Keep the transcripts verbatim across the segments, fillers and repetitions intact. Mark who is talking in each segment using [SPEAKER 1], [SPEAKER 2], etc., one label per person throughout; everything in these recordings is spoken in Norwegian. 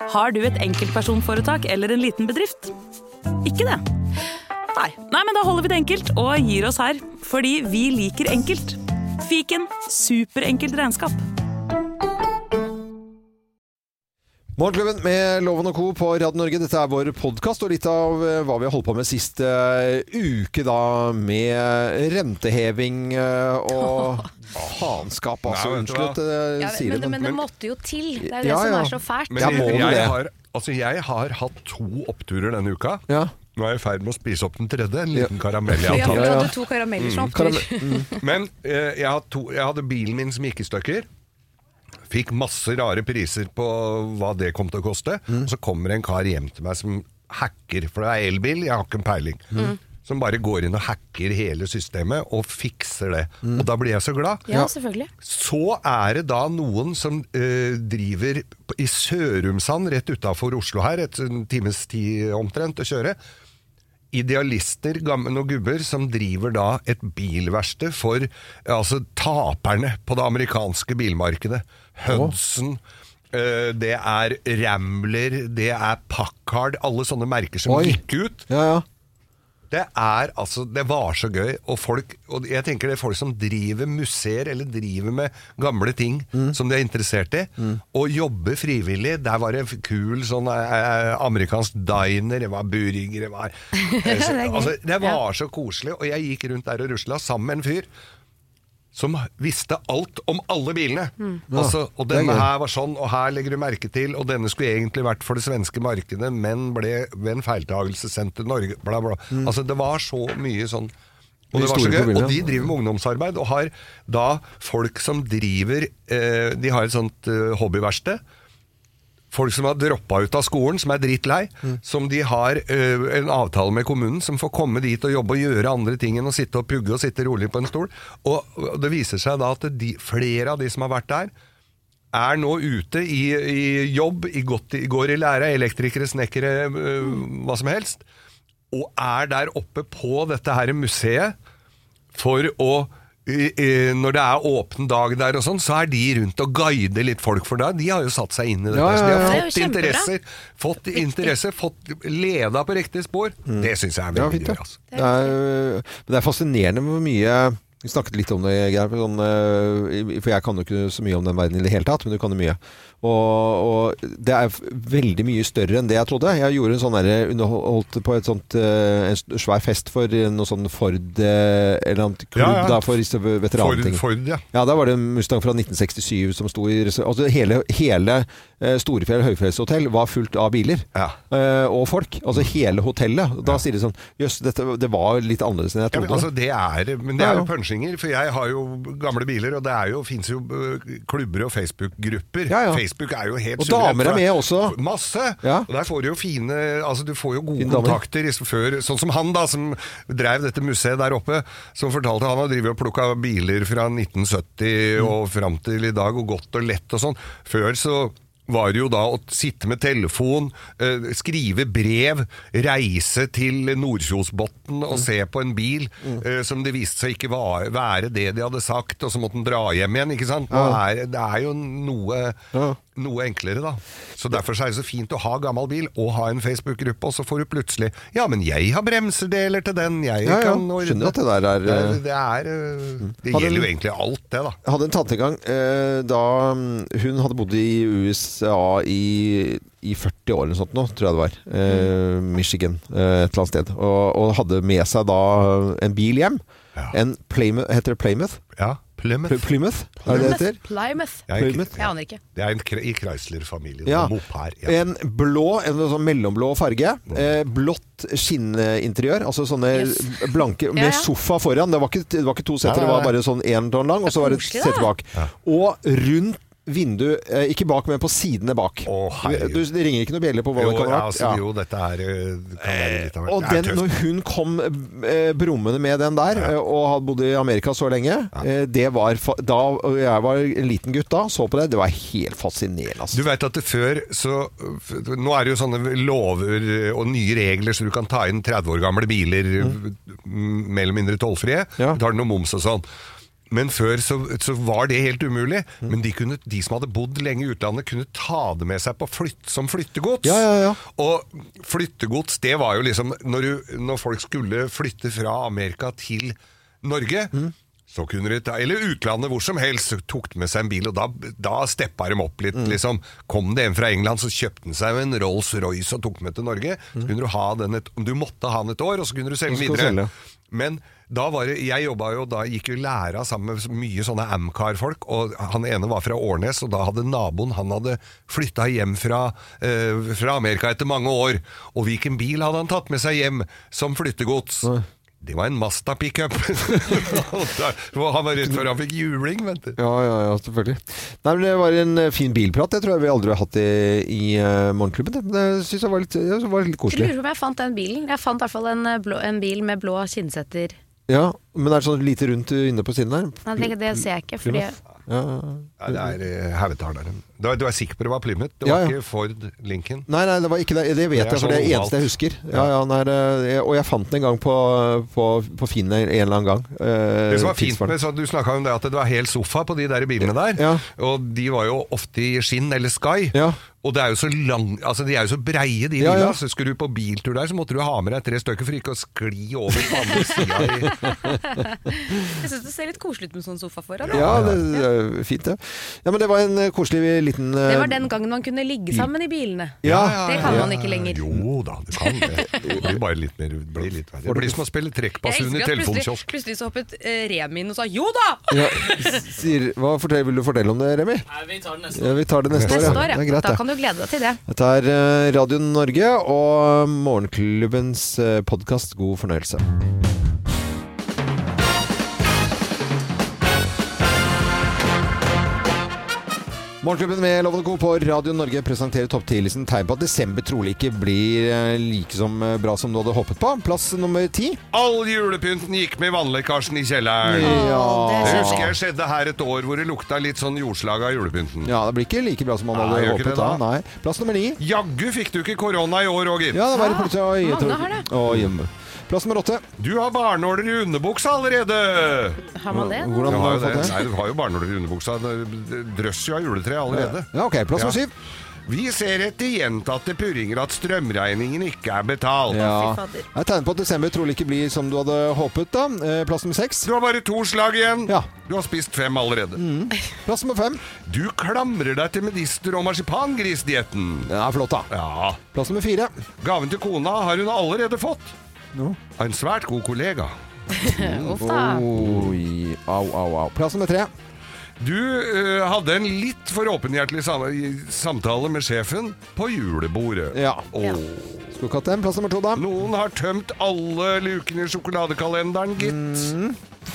[SPEAKER 1] Har du et enkeltpersonforetak eller en liten bedrift? Ikke det? Nei. Nei, men da holder vi det enkelt og gir oss her. Fordi vi liker enkelt. Fiken, superenkelt regnskap.
[SPEAKER 2] Morgenklubben med Loven og Co. på Radio Norge. Dette er vår podcast, og litt av hva vi har holdt på med siste uke da, med renteheving og faenskap. Altså, unnskyld,
[SPEAKER 3] ja,
[SPEAKER 2] sier
[SPEAKER 3] men,
[SPEAKER 2] det.
[SPEAKER 3] men det måtte jo til. Det er det
[SPEAKER 2] ja,
[SPEAKER 3] som
[SPEAKER 2] ja.
[SPEAKER 3] er så fælt.
[SPEAKER 4] Men jeg, jeg, har, altså, jeg har hatt to oppturer denne uka.
[SPEAKER 2] Ja.
[SPEAKER 4] Nå er jeg i ferd med å spise opp den tredje, en liten karamell.
[SPEAKER 3] Ja,
[SPEAKER 4] Jeg
[SPEAKER 3] for
[SPEAKER 4] har
[SPEAKER 3] du
[SPEAKER 4] tatt.
[SPEAKER 3] hadde to karameller som opptur.
[SPEAKER 2] Mm.
[SPEAKER 4] Men eh, jeg, had to, jeg hadde bilen min som gikk i stykker. Fikk masse rare priser på hva det kom til å koste.
[SPEAKER 2] Mm.
[SPEAKER 4] Og så kommer en kar hjem til meg som hacker, for det er elbil, jeg har ikke en peiling.
[SPEAKER 2] Mm.
[SPEAKER 4] Som bare går inn og hacker hele systemet og fikser det.
[SPEAKER 2] Mm.
[SPEAKER 4] Og da blir jeg så glad.
[SPEAKER 3] Ja, selvfølgelig.
[SPEAKER 4] Så er det da noen som eh, driver i Sørumsand, rett utenfor Oslo her, et en times tid omtrent å kjøre. Idealister, gamle og gubber, som driver da et bilverksted for altså, taperne på det amerikanske bilmarkedet. Hudson, eh, det er Rambler, det er Packard, alle sånne merker som
[SPEAKER 2] Oi.
[SPEAKER 4] gikk ut.
[SPEAKER 2] Ja, ja.
[SPEAKER 4] Det er altså, det var så gøy, og folk, og jeg tenker det er folk som driver museer, eller driver med gamle ting
[SPEAKER 2] Mm.
[SPEAKER 4] som de er interessert i, mm. og jobber frivillig. Der var det kul sånn eh, amerikansk diner, det var burger, det var eh, så, altså, det var så koselig, og jeg gikk rundt der og rusla sammen med en fyr som visste alt om alle bilene. Mm. Altså, og denne her var sånn, og her legger du merke til, og denne skulle egentlig vært for det svenske markedet, men ble ved en feiltagelse sendt til Norge, bla bla. Mm. Altså, det var så mye sånn, og det var så gøy, og de driver med ungdomsarbeid, og har da folk som driver, eh, de har et sånt eh, hobbyverksted, folk som har droppet ut av skolen, som er drittlei, mm. som de har uh, en avtale med kommunen, som får komme dit og jobbe og gjøre andre ting enn å sitte og pugge og sitte rolig på en stol. Og, og det viser seg da at de, flere av de som har vært der, er nå ute i, i jobb, i, godt, i går i lære, elektrikere, snekkere, uh, hva som helst, og er der oppe på dette her museet for å I, i, når det er åpen dag der og sånn, så er de rundt og guider litt folk for det. De har jo satt seg inn i dette.
[SPEAKER 2] Ja, ja, ja.
[SPEAKER 4] De har
[SPEAKER 3] Det er jo
[SPEAKER 4] fått
[SPEAKER 3] kjempebra.
[SPEAKER 4] interesser, fått interesser, fått leda på riktig spor. Mm. Det synes jeg er veldig
[SPEAKER 2] Ja,
[SPEAKER 4] gøy. Altså.
[SPEAKER 2] Det er, men det er fascinerende hvor mye. Vi snakket litt om det, Geir, sånn, for jeg kan jo ikke så mye om den verden i det hele tatt, men du kan jo mye. Og, og det er veldig mye større enn det jeg trodde. Jeg gjorde en sånn der, underholdt på et sånt, en svær fest for noe sånn Ford, eller en klubb
[SPEAKER 4] Ja, ja.
[SPEAKER 2] da, for disse veteranting.
[SPEAKER 4] Ford, Ford, ja.
[SPEAKER 2] Ja, da var det en Mustang fra nitten sekstisju som sto i, altså hele, hele Storefjell Høyfjellshotell var fullt av biler.
[SPEAKER 4] Ja.
[SPEAKER 2] Og folk. Altså hele hotellet. Da ja. Sier de sånn, jøss, dette, det var litt annerledes enn jeg
[SPEAKER 4] Ja,
[SPEAKER 2] trodde.
[SPEAKER 4] men, altså, det er, men det
[SPEAKER 2] Ja,
[SPEAKER 4] er
[SPEAKER 2] ja.
[SPEAKER 4] jo punchinger, for jeg har jo gamle biler, og det er jo, finnes jo uh, klubber og Facebook-grupper.
[SPEAKER 2] Ja, ja.
[SPEAKER 4] Facebook er jo helt
[SPEAKER 2] Og damer er med også.
[SPEAKER 4] Masse!
[SPEAKER 2] Ja.
[SPEAKER 4] Og der får du jo fine, altså du får jo gode
[SPEAKER 2] Fine damer.
[SPEAKER 4] kontakter i- før, sånn som han da, som drev dette museet der oppe, som fortalte han har drivet og plukket biler fra nitten sytti
[SPEAKER 2] Mm.
[SPEAKER 4] og frem til i dag, og godt og lett og sånn. Før så var det jo da å sitte med telefon, eh, skrive brev, reise til Nordkjosbotn og
[SPEAKER 2] Mm.
[SPEAKER 4] se på en bil eh, som det viste seg ikke var, være det de hadde sagt, og så måtte den dra hjem igjen, ikke sant? Nå
[SPEAKER 2] Ja.
[SPEAKER 4] er, det er jo noe,
[SPEAKER 2] Ja.
[SPEAKER 4] noe enklere da. Så derfor så er det så fint å ha gammel bil og ha en Facebook-gruppe, og så får du plutselig, ja, men jeg har bremsedeler til den, jeg
[SPEAKER 2] Ja, ja.
[SPEAKER 4] kan ordne.
[SPEAKER 2] Skjønner at det der er...
[SPEAKER 4] Det, er- det er, eh, det
[SPEAKER 2] Hadde
[SPEAKER 4] gjelder
[SPEAKER 2] du-
[SPEAKER 4] jo egentlig alt det da.
[SPEAKER 2] Jeg hadde en tante en gang eh, da mm, hun hadde bodd i U S A i, i førti år eller sånt nå, tror jeg det var. Eh, Michigan, eh, et eller annet sted. Og, og hadde med seg da en bil hjem.
[SPEAKER 4] Ja.
[SPEAKER 2] En Plymouth, heter det Plymouth?
[SPEAKER 4] Ja, Plymouth.
[SPEAKER 2] Pl- Plymouth? Er det det heter?
[SPEAKER 3] Plymouth.
[SPEAKER 4] Jeg, er ikke-
[SPEAKER 2] Plymouth.
[SPEAKER 3] Jeg aner ikke.
[SPEAKER 4] Det er en kre- i Chrysler-familien.
[SPEAKER 2] Ja.
[SPEAKER 4] Ja. Mopar, ja.
[SPEAKER 2] En blå, en sånn mellomblå farge. Eh, blått skinninteriør. Altså sånne
[SPEAKER 3] Yes.
[SPEAKER 2] blanke, med
[SPEAKER 3] Ja, ja.
[SPEAKER 2] sofa foran. Det var ikke, det var ikke to seter,
[SPEAKER 4] Nei,
[SPEAKER 2] det var
[SPEAKER 4] nei, nei.
[SPEAKER 2] bare sånn en ton lang, og så var det et
[SPEAKER 3] koselig,
[SPEAKER 2] sete
[SPEAKER 3] da.
[SPEAKER 2] bak. Og rundt vindu, eh, ikke bak, men på sidene bak.
[SPEAKER 4] Å, herregud.
[SPEAKER 2] du, det ringer ikke noe bjelle på hva
[SPEAKER 4] Jo,
[SPEAKER 2] det kan
[SPEAKER 4] ja,
[SPEAKER 2] ha vært.
[SPEAKER 4] altså, jo, dette er eh, kan være litt av hvert.
[SPEAKER 2] Og
[SPEAKER 4] Det er
[SPEAKER 2] den,
[SPEAKER 4] tøft.
[SPEAKER 2] når hun kom eh, brummende med den der, eh, og hadde bodd i Amerika så lenge, eh, det var, fa- da og jeg var en liten gutt da, så på det, det var helt fascinerende. Altså.
[SPEAKER 4] Du vet at det før så, f- nå er det jo sånne lover og nye regler så du kan ta inn tretti år gamle biler mm. mer eller mindre tollfrie,
[SPEAKER 2] Ja.
[SPEAKER 4] tar det noe moms og sånn. Men før så, så var det helt umulig. Mm. Men de, kunne, de som hadde bodd lenge i utlandet, kunne ta det med seg på flytt, som flyttegods.
[SPEAKER 2] Ja, ja, ja.
[SPEAKER 4] Og flyttegods, det var jo liksom når, du, når folk skulle flytte fra Amerika til Norge, mm. så kunne de ta, eller utlandet hvor som helst, så tok de med seg en bil, og da, da steppet de opp litt. Mm. Liksom. Kom det en fra England, så kjøpte den seg en Rolls Royce og tok med til Norge. Så kunne du ha den et, du måtte ha den et år, og så kunne du selge den videre. Selge. Men da var det, jeg jobbet jo, da gikk jo læra sammen med mye sånne Amcar-folk, og han ene var fra Årnes, og da hadde naboen, han hadde flyttet hjem fra, eh, fra Amerika etter mange år, og hvilken bil hadde han tatt med seg hjem som flyttegods? Mm. Det var en Mazda pickup. Han var rett før han fikk juling, vet du.
[SPEAKER 2] Ja, ja, ja, selvfølgelig. Nei, men det var en fin bilprat. Det tror jeg vi aldri har hatt i, i uh, morgenklubben. Det synes jeg var litt, jeg var litt koselig.
[SPEAKER 3] Jeg lurer på om jeg fant den bilen. Jeg fant i hvert fall en, blå, en bil med blå kinnsetter.
[SPEAKER 2] Ja, men er det sånn lite rundt inne på siden der?
[SPEAKER 3] Nei, det, det ser jeg ikke, fordi...
[SPEAKER 2] Ja,
[SPEAKER 4] ja, det er uh, Haugethaleren. Du, du er sikker på det var Plymouth? Det var ja, ja. Ikke Ford Lincoln?
[SPEAKER 2] Nei, nei, det var ikke det. Det vet det jeg, for det er det eneste jeg husker. Ja, ja, nei, det, og jeg fant den en gang på, på, på Finn en eller annen gang. Uh,
[SPEAKER 4] det som var fint med, så du snakket om det, at det var hel sofa på de der bilene der. Ja. Og de var jo ofte i skinn eller sky. Ja. Og det er jo så lang, altså de er jo så breie de ja, ja. Så skulle du på biltur der, så måtte du ha med deg tre stykker for ikke å skli over på andre siden i...
[SPEAKER 3] Jeg synes det ser litt koselig ut med sånn sofa foran.
[SPEAKER 2] Ja, det er fint det. Ja, men det var en koselig liten... Uh...
[SPEAKER 3] Det var den gangen man kunne ligge sammen i bilene.
[SPEAKER 2] Ja,
[SPEAKER 3] det kan ja, man ikke lenger.
[SPEAKER 4] Jo da, det kan det. Det blir bare litt mer, det blir litt verre. Det blir som å spille trekkpass under telefonkiosk.
[SPEAKER 3] Plutselig, plutselig så hoppet uh, Remi inn og sa, jo da!
[SPEAKER 2] Ja, sier, hva fortell, vil du fortelle om det, Remi?
[SPEAKER 5] Nei, vi tar det neste
[SPEAKER 2] år. Ja, vi tar det neste,
[SPEAKER 3] neste
[SPEAKER 2] år, ja.
[SPEAKER 3] år, ja.
[SPEAKER 2] Det er greit,
[SPEAKER 3] da kan du glede deg til det.
[SPEAKER 2] Dette er Radio Norge og Morgenklubbens podcast. God fornøyelse. Morgenklubben med Loven og Co. på Radio Norge presenterer topp ti-listen tegn på at desember trolig ikke blir like som bra som du hadde håpet på. Plass nummer ti.
[SPEAKER 4] All julepynten gikk med vannlekkasjen i kjelleren.
[SPEAKER 2] Ja.
[SPEAKER 4] Det husker jeg skjedde her et år hvor det lukta litt sånn jordslag av julepynten.
[SPEAKER 2] Ja, det blir ikke like bra som man hadde Nei, håpet da. Nei. Plass nummer ni.
[SPEAKER 4] Jaggu fikk du ikke korona i år, Roger.
[SPEAKER 2] Ja, det var det plutselig.
[SPEAKER 3] Ja, mange har det.
[SPEAKER 2] Å, hjemme. Plass nummer åtte.
[SPEAKER 4] Du har barnåler i underbuksa allerede.
[SPEAKER 3] Har man det?
[SPEAKER 2] Hvordan har du fått det?
[SPEAKER 4] Nei, du har jo barnåler i underbuksa. Det drøsser jo av juletre allerede.
[SPEAKER 2] Ja, ok. Plass nummer syv.
[SPEAKER 4] Vi ser etter gjentatte purringer at strømregningen ikke er betalt.
[SPEAKER 2] Ja. Jeg tegner på at desember trolig ikke blir som du hadde håpet da. Plass nummer seks.
[SPEAKER 4] Du har bare to slag igjen.
[SPEAKER 2] Ja.
[SPEAKER 4] Du har spist fem allerede.
[SPEAKER 2] Mm. Plass nummer fem.
[SPEAKER 4] Du klamrer deg til medister og marsipangrisdietten.
[SPEAKER 2] Ja, flott da.
[SPEAKER 4] Ja.
[SPEAKER 2] Plass nummer fire.
[SPEAKER 4] Gaven til kona har hun allerede fått.
[SPEAKER 2] No.
[SPEAKER 4] En svært god kollega.
[SPEAKER 3] Uff da.
[SPEAKER 2] Oi, au, au, au. Plass nummer tre.
[SPEAKER 4] Du uh, hadde en litt for åpenhjertelig sam samtale med sjefen på julebordet.
[SPEAKER 2] Ja.
[SPEAKER 4] Oh.
[SPEAKER 3] Ja.
[SPEAKER 2] Skulle ikke hatt den. Plass nummer to da.
[SPEAKER 4] Noen har tømt alle lukene i sjokoladekalenderen, gitt.
[SPEAKER 2] Mm.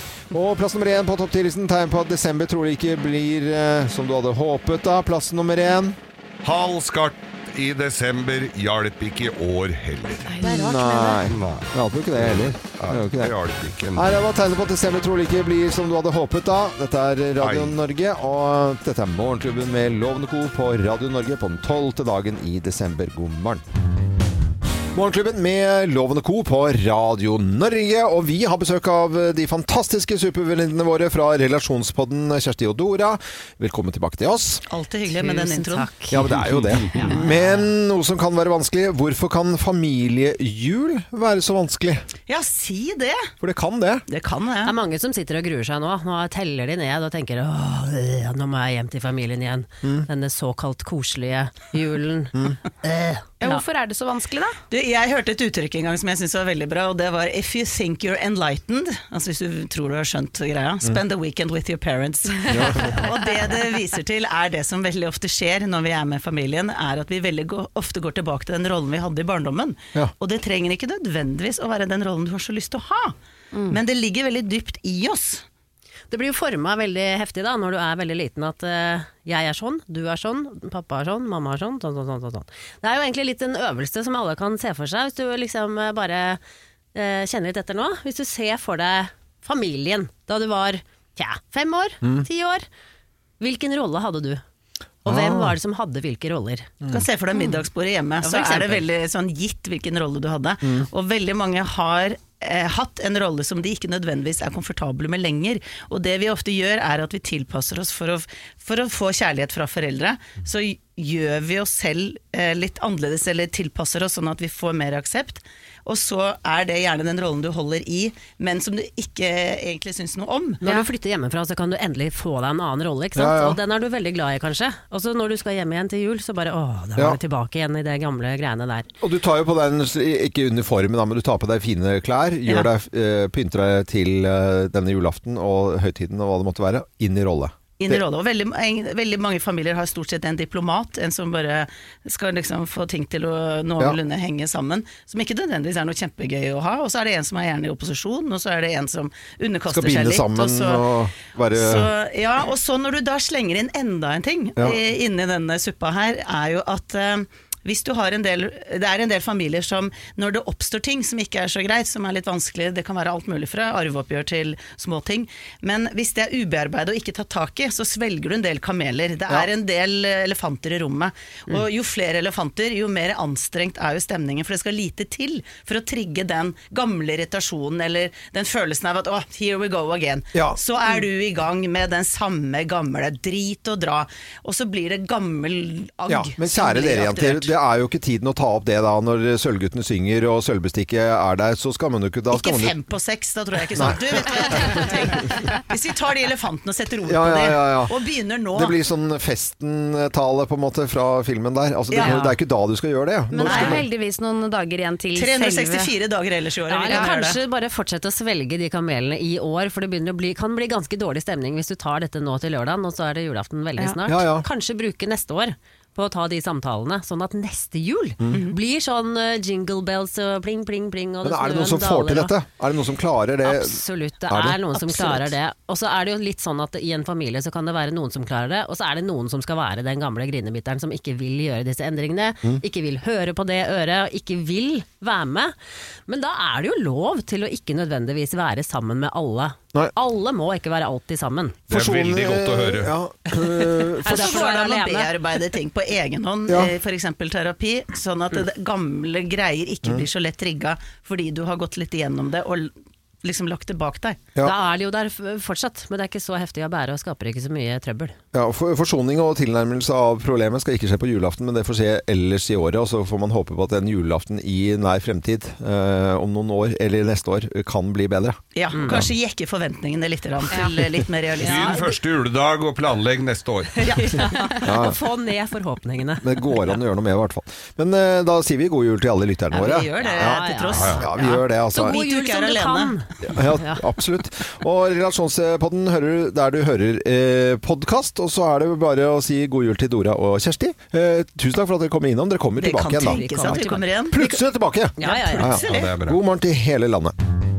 [SPEAKER 2] Og plass nummer én på topp ti-listen tegn på at desember trolig ikke blir uh, som du hadde håpet da. Plass nummer én.
[SPEAKER 4] Halskart i desember hjalp ikke i år heller.
[SPEAKER 3] Nei, det er rart
[SPEAKER 2] Nei.
[SPEAKER 3] med det.
[SPEAKER 2] Nei, det hjalp jo ikke det heller.
[SPEAKER 4] Nei, det, det hjalp ikke.
[SPEAKER 2] Nei, det var tegnet på at desember trolig ikke blir som du hadde håpet da. Dette er Radio Nei. Norge, og dette er Morgenklubben med Loven og Co. på Radio Norge på den tolvte dagen i desember. God morgen. Morgenklubben med Loven og Co. på Radio Norge, og vi har besøk av de fantastiske supervenninnene våre fra relasjonspodden, Kjersti og Dora. Velkommen tilbake til oss.
[SPEAKER 5] Alltid hyggelig med den introen.
[SPEAKER 2] Takk. Ja, men det er jo det. Ja. Men noe som kan være vanskelig, hvorfor kan familiejul være så vanskelig?
[SPEAKER 5] Ja, si det.
[SPEAKER 2] For det kan det.
[SPEAKER 5] Det kan det.
[SPEAKER 6] Det er mange som sitter og gruer seg nå. Nå teller de ned og tenker, åh, nå må jeg hjem til familien igjen. Mm. Denne såkalt koselige julen. Mm. Uh.
[SPEAKER 3] Ja, hvorfor er det så vanskelig da?
[SPEAKER 5] Du, jeg hørte et uttrykk en gang som jeg synes var veldig bra, og det var if you think you're enlightened, altså hvis du tror du har skjønt greia, spend the weekend with your parents. Ja. Og det det viser til er det som veldig ofte skjer når vi er med familien, er at vi veldig go- ofte går tilbake til den rollen vi hadde i barndommen. Ja. Og det trenger ikke nødvendigvis å være den rollen du har så lyst til å ha, mm. men det ligger veldig dypt i oss.
[SPEAKER 6] Det blir jo formet veldig heftig da, når du er veldig liten, at uh, jeg er sånn, du er sånn, pappa er sånn, mamma er sånn, sånn, sånn, sånn, sånn. Det er jo egentlig litt en øvelse som alle kan se for seg, hvis du liksom uh, bare uh, kjenner litt etter nå. Hvis du ser for deg familien da du var tja, fem år, mm. ti år, hvilken rolle hadde du? Og ah. hvem var det som hadde hvilke roller?
[SPEAKER 5] Du kan se for deg middagsbordet hjemme, mm. så er det veldig sånn gitt hvilken rolle du hadde. Mm. Og veldig mange har eh, hatt en rolle som de ikke nødvendigvis er komfortable med lenger. Og det vi ofte gjør er at vi tilpasser oss for å, for å få kjærlighet fra foreldre. Så gjør vi oss selv eh, litt annerledes eller tilpasser oss sånn at vi får mer aksept. Og så er det gjerne den rollen du holder i, men som du ikke egentlig synes noe om.
[SPEAKER 6] Når du flytter hjemmefra, så kan du endelig få deg en annen rolle, ikke sant?
[SPEAKER 2] Ja, ja.
[SPEAKER 6] Og den er du veldig glad i, kanskje. Og så når du skal hjem igjen til jul, så bare, åh, da var
[SPEAKER 2] Ja.
[SPEAKER 6] du tilbake igjen i det gamle greiene der.
[SPEAKER 2] Og du tar jo på deg, ikke uniformen, da, men du tar på deg fine klær, gjør
[SPEAKER 6] Ja.
[SPEAKER 2] deg, eh, pynter deg til eh, denne julaften og høytiden og hva det måtte være, inn i rolle.
[SPEAKER 5] Inn i rolle. Og veldig, en, veldig mange familier har stort sett en diplomat, en som bare skal liksom få ting til å noenlunde henge sammen, som ikke nødvendigvis er noe kjempegøy å ha. Og så er det en som er gjerne i opposisjon, og så er det en som underkaster
[SPEAKER 2] Skal
[SPEAKER 5] seg
[SPEAKER 2] binde
[SPEAKER 5] litt.
[SPEAKER 2] sammen
[SPEAKER 5] og, så,
[SPEAKER 2] og være...
[SPEAKER 5] så, ja, og så når du da slenger inn enda en ting
[SPEAKER 2] Ja.
[SPEAKER 5] i- inni denne suppa her, er jo at eh, hvis du har en del, det er en del familier som, når det oppstår ting som ikke er så greit, som er litt vanskelig, det kan være alt mulig fra arveoppgjør til små ting, men hvis det er ubearbeidet og ikke tatt tak i, så svelger du en del kameler. Det er
[SPEAKER 2] Ja.
[SPEAKER 5] en del elefanter i rommet, og jo flere elefanter, jo mer anstrengt er jo stemningen, for det skal lite til for å trigge den gamle irritasjonen, eller den følelsen av at, oh, here we go again.
[SPEAKER 2] Ja.
[SPEAKER 5] Så er du i gang med den samme gamle drit og dra, og så blir det gammel agg.
[SPEAKER 2] Ja, men
[SPEAKER 5] som
[SPEAKER 2] kjære
[SPEAKER 5] blir
[SPEAKER 2] dere jenter,
[SPEAKER 5] aktivert.
[SPEAKER 2] det er jo ikke tiden å ta opp det da, når sølvguttene synger og sølvbestikket er der, så skal man jo ikke... Da skal
[SPEAKER 5] Ikke
[SPEAKER 2] man jo...
[SPEAKER 5] fem på seks, da tror jeg ikke sånn. Du vet hva jeg tenker på ting. Hvis vi tar de elefantene og setter ord
[SPEAKER 2] Ja,
[SPEAKER 5] på
[SPEAKER 2] ja,
[SPEAKER 5] det,
[SPEAKER 2] ja, ja.
[SPEAKER 5] og begynner nå...
[SPEAKER 2] Det blir sånn festen-tale på en måte fra filmen der. Altså, det,
[SPEAKER 5] Ja.
[SPEAKER 2] det er ikke da du skal gjøre det.
[SPEAKER 3] Men
[SPEAKER 2] Når
[SPEAKER 3] det er
[SPEAKER 2] skal
[SPEAKER 3] jo
[SPEAKER 2] man...
[SPEAKER 3] heldigvis noen dager igjen til
[SPEAKER 5] tre hundre
[SPEAKER 3] selve
[SPEAKER 5] sekstifire dager ellers i året.
[SPEAKER 6] Ja,
[SPEAKER 5] vi
[SPEAKER 6] eller
[SPEAKER 5] kan gjøre det.
[SPEAKER 6] kanskje bare fortsette å svelge de kamelene i år, for det begynner å bli, kan bli ganske dårlig stemning hvis du tar dette nå til lørdagen, og så er det julaften veldig
[SPEAKER 3] Ja.
[SPEAKER 6] snart.
[SPEAKER 2] Ja, ja.
[SPEAKER 6] Kanskje bruke neste år på å ta de samtalene, sånn at neste jul
[SPEAKER 2] Mm.
[SPEAKER 6] blir sånn uh, jingle bells og pling, pling, pling. Og
[SPEAKER 2] Men er det
[SPEAKER 6] snøen
[SPEAKER 2] noen som får til
[SPEAKER 6] daler, og-
[SPEAKER 2] dette? Er det noen som klarer det?
[SPEAKER 6] Absolutt, det
[SPEAKER 2] Er
[SPEAKER 6] er,
[SPEAKER 2] det?
[SPEAKER 6] noen som
[SPEAKER 5] Absolutt.
[SPEAKER 6] klarer det. Og så er det jo litt sånn at i en familie så kan det være noen som klarer det, og så er det noen som skal være den gamle grinebitteren som ikke vil gjøre disse endringene,
[SPEAKER 2] Mm.
[SPEAKER 6] ikke vil høre på det øret, og ikke vil være med. Men da er det jo lov til å ikke nødvendigvis være sammen med alle.
[SPEAKER 2] Nei.
[SPEAKER 6] Alle må ikke være alltid sammen.
[SPEAKER 4] Det er veldig godt å høre.
[SPEAKER 2] Ja, øh,
[SPEAKER 6] Er det
[SPEAKER 5] Så
[SPEAKER 6] derfor
[SPEAKER 5] går
[SPEAKER 6] du
[SPEAKER 5] det
[SPEAKER 6] er
[SPEAKER 5] an å
[SPEAKER 6] alene?
[SPEAKER 5] bearbeide ting på egen hånd,
[SPEAKER 2] Ja.
[SPEAKER 5] eh, for eksempel terapi, sånn at det gamle greier ikke blir så lett trigga, fordi du har gått litt igjennom det og liksom lagt det bak deg.
[SPEAKER 2] Ja.
[SPEAKER 6] Da er det jo der f- fortsatt, men det er ikke så heftig å bære og skaper ikke så mye trøbbel.
[SPEAKER 2] Ja, for, Forsoning og tilnærmelse av problemet skal ikke skje på julaften, men det får skje ellers i året, og så får man håpe på at en julaften i nær fremtid, eh, om noen år eller neste år, kan bli bedre.
[SPEAKER 5] Ja, kanskje jekke forventningene litt grann til eh, litt mer
[SPEAKER 4] Begynn
[SPEAKER 5] realisme.
[SPEAKER 4] første juledag og planlegg neste år.
[SPEAKER 6] Og få ned forhåpningene.
[SPEAKER 2] Men det går an å gjøre noe med, i hvert fall. Men eh, da sier vi god jul til alle lytterne
[SPEAKER 5] Ja,
[SPEAKER 2] våre.
[SPEAKER 5] vi gjør det
[SPEAKER 6] Ja,
[SPEAKER 5] til
[SPEAKER 6] ja.
[SPEAKER 5] tross.
[SPEAKER 2] Ja, vi gjør det, altså.
[SPEAKER 6] Så god
[SPEAKER 5] Vi
[SPEAKER 6] jul
[SPEAKER 5] ikke
[SPEAKER 6] som
[SPEAKER 5] er
[SPEAKER 6] du
[SPEAKER 5] alene.
[SPEAKER 6] kan.
[SPEAKER 2] Ja, absolutt. Og Relasjonspodden hører du der du hører eh, podkast, og så er det bare å si god jul til Dora og Kjersti. Eh, tusen takk for at dere kommer innom. Dere kommer
[SPEAKER 5] Det
[SPEAKER 2] tilbake
[SPEAKER 5] kan
[SPEAKER 2] igjen, da.
[SPEAKER 5] tenkes at vi kommer igjen.
[SPEAKER 2] Plutselig tilbake!
[SPEAKER 6] Ja, ja, ja.
[SPEAKER 2] Ja,
[SPEAKER 4] Ja, det er bra.
[SPEAKER 2] God morgen til hele landet.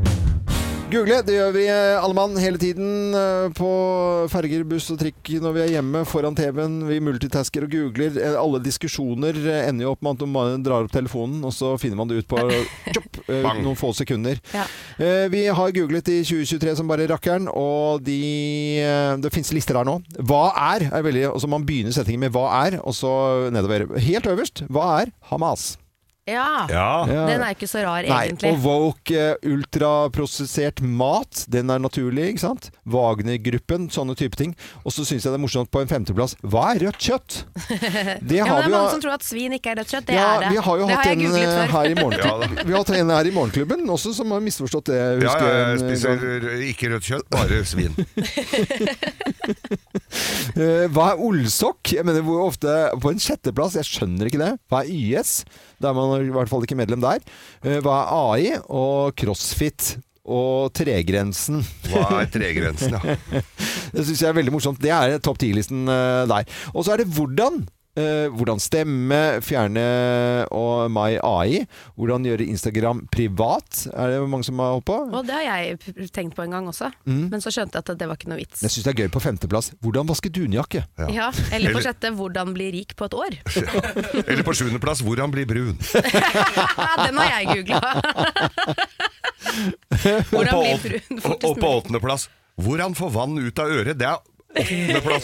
[SPEAKER 2] Google, det gjør vi eh, alle mann hele tiden eh, på ferger, buss og trikk når vi er hjemme foran T V-en. Vi multitasker og googler. Eh, Alle diskusjoner eh, ender jo opp med at man drar opp telefonen, og så finner man det ut på tjopp, eh,
[SPEAKER 4] Bang.
[SPEAKER 2] noen få sekunder.
[SPEAKER 3] Ja.
[SPEAKER 2] Eh, Vi har googlet i tjue tjuetre som bare rakkeren, og de, eh, det finnes lister her nå. Hva er? er veldig, altså man begynner setningen med hva er, og så nedover. Helt øverst, hva er Hamas?
[SPEAKER 3] Ja,
[SPEAKER 4] Ja.
[SPEAKER 2] Ja.
[SPEAKER 3] den er ikke så rar
[SPEAKER 2] Nei,
[SPEAKER 3] egentlig.
[SPEAKER 2] og woke, eh, ultraprosessert mat, den er naturlig, ikke sant? Wagner-gruppen, sånne type ting. Og så synes jeg det er morsomt på en femteplass. Hva er rødt kjøtt? Det
[SPEAKER 3] Ja,
[SPEAKER 2] har
[SPEAKER 3] men det er
[SPEAKER 2] vi
[SPEAKER 3] mange
[SPEAKER 2] jo...
[SPEAKER 3] som tror at svin ikke er rødt kjøtt. Det
[SPEAKER 2] Ja,
[SPEAKER 3] er det.
[SPEAKER 2] vi har jo
[SPEAKER 3] det
[SPEAKER 2] hatt
[SPEAKER 3] har jeg
[SPEAKER 2] en
[SPEAKER 3] googlet
[SPEAKER 2] eh,
[SPEAKER 3] før.
[SPEAKER 2] her i
[SPEAKER 4] Ja,
[SPEAKER 2] morgenklubben.
[SPEAKER 4] da.
[SPEAKER 2] Vi har hatt en her i morgenklubben også som har misforstått det.
[SPEAKER 4] Ja,
[SPEAKER 2] husker
[SPEAKER 4] jeg
[SPEAKER 2] en gang.
[SPEAKER 4] spiser ikke rødt kjøtt, bare svin.
[SPEAKER 2] Eh, Hva er olsokk? Jeg mener hvor ofte på en sjetteplass, jeg skjønner ikke det. Hva er Y S? Da er man i hvert fall ikke medlem der. Eh, Hva er A I? Og crossfit? Og tregrensen.
[SPEAKER 4] Hva er tregrensen, ja?
[SPEAKER 2] Det synes jeg er veldig morsomt. Det er topp ti-listen eh, der. Og så er det hvordan. Eh, hvordan stemme, fjerne og My A I. Hvordan gjøre Instagram privat, er det mange som har holdt på.
[SPEAKER 3] Og det har jeg p- tenkt på en gang også.
[SPEAKER 2] Mm.
[SPEAKER 3] Men så skjønte jeg at det var ikke noe vits.
[SPEAKER 2] Jeg synes det er gøy på femteplass. Hvordan vaske dunjakke?
[SPEAKER 4] Ja.
[SPEAKER 3] Ja, eller på
[SPEAKER 4] Eller-
[SPEAKER 3] sjette, hvordan bli rik på et år.
[SPEAKER 4] Eller på sjuendeplass, hvor han blir brun.
[SPEAKER 3] Den har jeg googlet.
[SPEAKER 4] Og
[SPEAKER 3] Hvordan
[SPEAKER 4] på,
[SPEAKER 3] bli
[SPEAKER 4] åt-
[SPEAKER 3] brun
[SPEAKER 4] og,
[SPEAKER 3] fortest
[SPEAKER 4] og på
[SPEAKER 3] mulig.
[SPEAKER 4] åttendeplass, hvor han får vann ut av øret. Det er åttendeplass.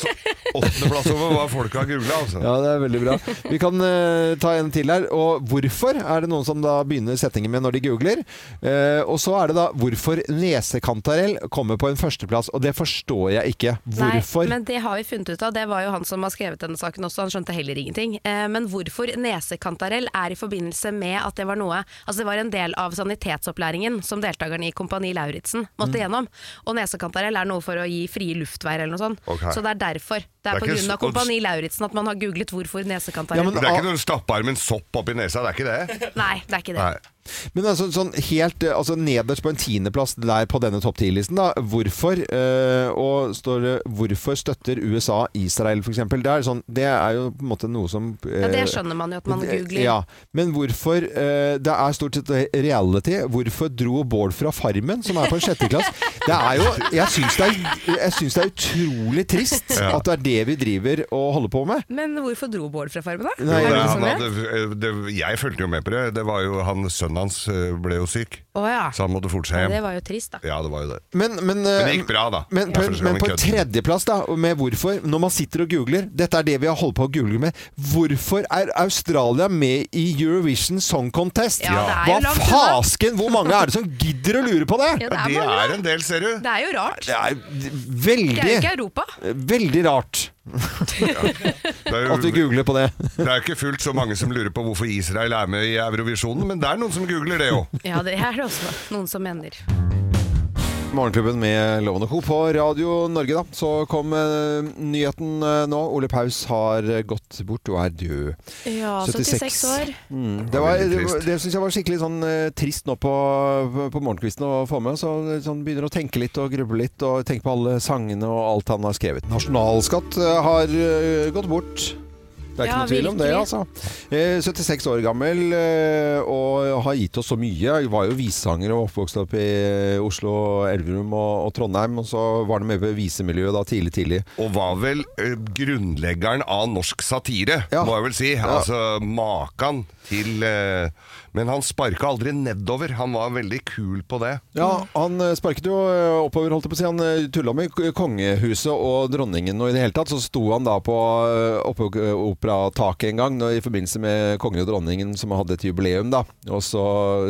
[SPEAKER 4] Åttendeplass over hva folk har googlet, altså.
[SPEAKER 2] Ja, det er veldig bra. Vi kan uh, ta en til her. Og hvorfor er det noen som da begynner setningen med når de googler. Uh, og så er det da hvorfor nesekantarell kommer på en førsteplass. Og det forstår jeg ikke. Hvorfor?
[SPEAKER 3] Nei, men det har vi funnet ut av. Det var jo han som har skrevet denne saken også. Han skjønte heller ingenting. Uh, men hvorfor nesekantarell er i forbindelse med at det var noe, altså det var en del av sanitetsopplæringen som deltakerne i Kompani Lauritzen måtte mm. gjennom. Og nesekantarell er noe for å gi frie luftveier eller noe sånt. Okay. Så det er derfor. Det er, det er på grunn av Kompani Lauritzen at man har googlet hvorfor nesekantarell.
[SPEAKER 4] Ja, men det er ikke noen stapparm en sopp opp i nesa, det er ikke det?
[SPEAKER 3] Nei, det er ikke det.
[SPEAKER 4] Nei.
[SPEAKER 2] Men altså, sånn helt altså nederst på en tiendeplass der på denne topp ti-listen da, hvorfor øh, og står det hvorfor støtter U S A Israel for eksempel, det er, sånn, det er jo på en måte noe som øh,
[SPEAKER 3] ja, det skjønner man jo at man googler.
[SPEAKER 2] Ja, men hvorfor øh, det er stort sett reality, hvorfor dro Bård fra Farmen som er på en sjetteklass, det er jo, jeg synes det er, jeg synes det er utrolig trist ja. At det er det vi driver og holder på med.
[SPEAKER 3] Men hvorfor dro Bård fra Farmen da?
[SPEAKER 2] Nei,
[SPEAKER 4] det, han hadde, det, jeg følte jo med på det, det var jo han sønnen hans ble jo syk,
[SPEAKER 3] oh, ja.
[SPEAKER 4] Så han måtte fortse hjem.
[SPEAKER 3] Ja, det var jo trist da.
[SPEAKER 4] Ja, det var jo det.
[SPEAKER 2] Men, men,
[SPEAKER 4] men det gikk bra da.
[SPEAKER 2] Men, på, men på tredjeplass da, med hvorfor, når man sitter og googler, dette er det vi har holdt på å google med, hvorfor er Australia med i Eurovision Song Contest?
[SPEAKER 3] Ja, det er jo
[SPEAKER 2] Hva fasken, hvor mange er det som gidder å lure på det?
[SPEAKER 3] Ja, det er,
[SPEAKER 4] det er en del, ser du.
[SPEAKER 3] Det er jo rart.
[SPEAKER 2] Det er veldig,
[SPEAKER 3] det er jo ikke Europa.
[SPEAKER 2] Veldig rart.
[SPEAKER 4] Ja. Jo,
[SPEAKER 2] at vi googler på det.
[SPEAKER 4] Det er ikke fullt så mange som lurer på hvorfor Israel er med i Eurovisionen, men det er noen som googler det jo.
[SPEAKER 3] Ja, det er det også noen som mener.
[SPEAKER 2] Morgenklubben med Loven og Co. på Radio Norge da. Så kom uh, nyheten uh, nå. Ole Paus har gått bort og er død.
[SPEAKER 3] Ja, syttiseks år.
[SPEAKER 2] Mm. Det, var, det, det synes jeg var skikkelig sånn uh, trist nå på, på morgenkvisten å få med. Så sånn, begynner å tenke litt og gruble litt og tenke på alle sangene og alt han har skrevet. Nasjonalskatt uh, har uh, gått bort. Det er ikke
[SPEAKER 3] ja,
[SPEAKER 2] noe tvil om det, altså. Eh, syttiseks år gammel eh, og har gitt oss så mye. Jeg var jo visesanger og oppvokst opp i Oslo, Elverum og, og Trondheim, og så var det med ved visemiljøet da tidlig, tidlig.
[SPEAKER 4] Og var vel eh, grunnleggeren av norsk satire, ja. Må jeg vel si. Ja. Altså makan til eh, men han sparket aldri nedover. Han var veldig kul på det.
[SPEAKER 2] Ja, han sparket jo oppover, holdt jeg på å si. Han tullet med kongehuset og dronningen, og i det hele tatt så sto han da på oppe operataket en gang i forbindelse med kongen og dronningen som hadde et jubileum da. Og så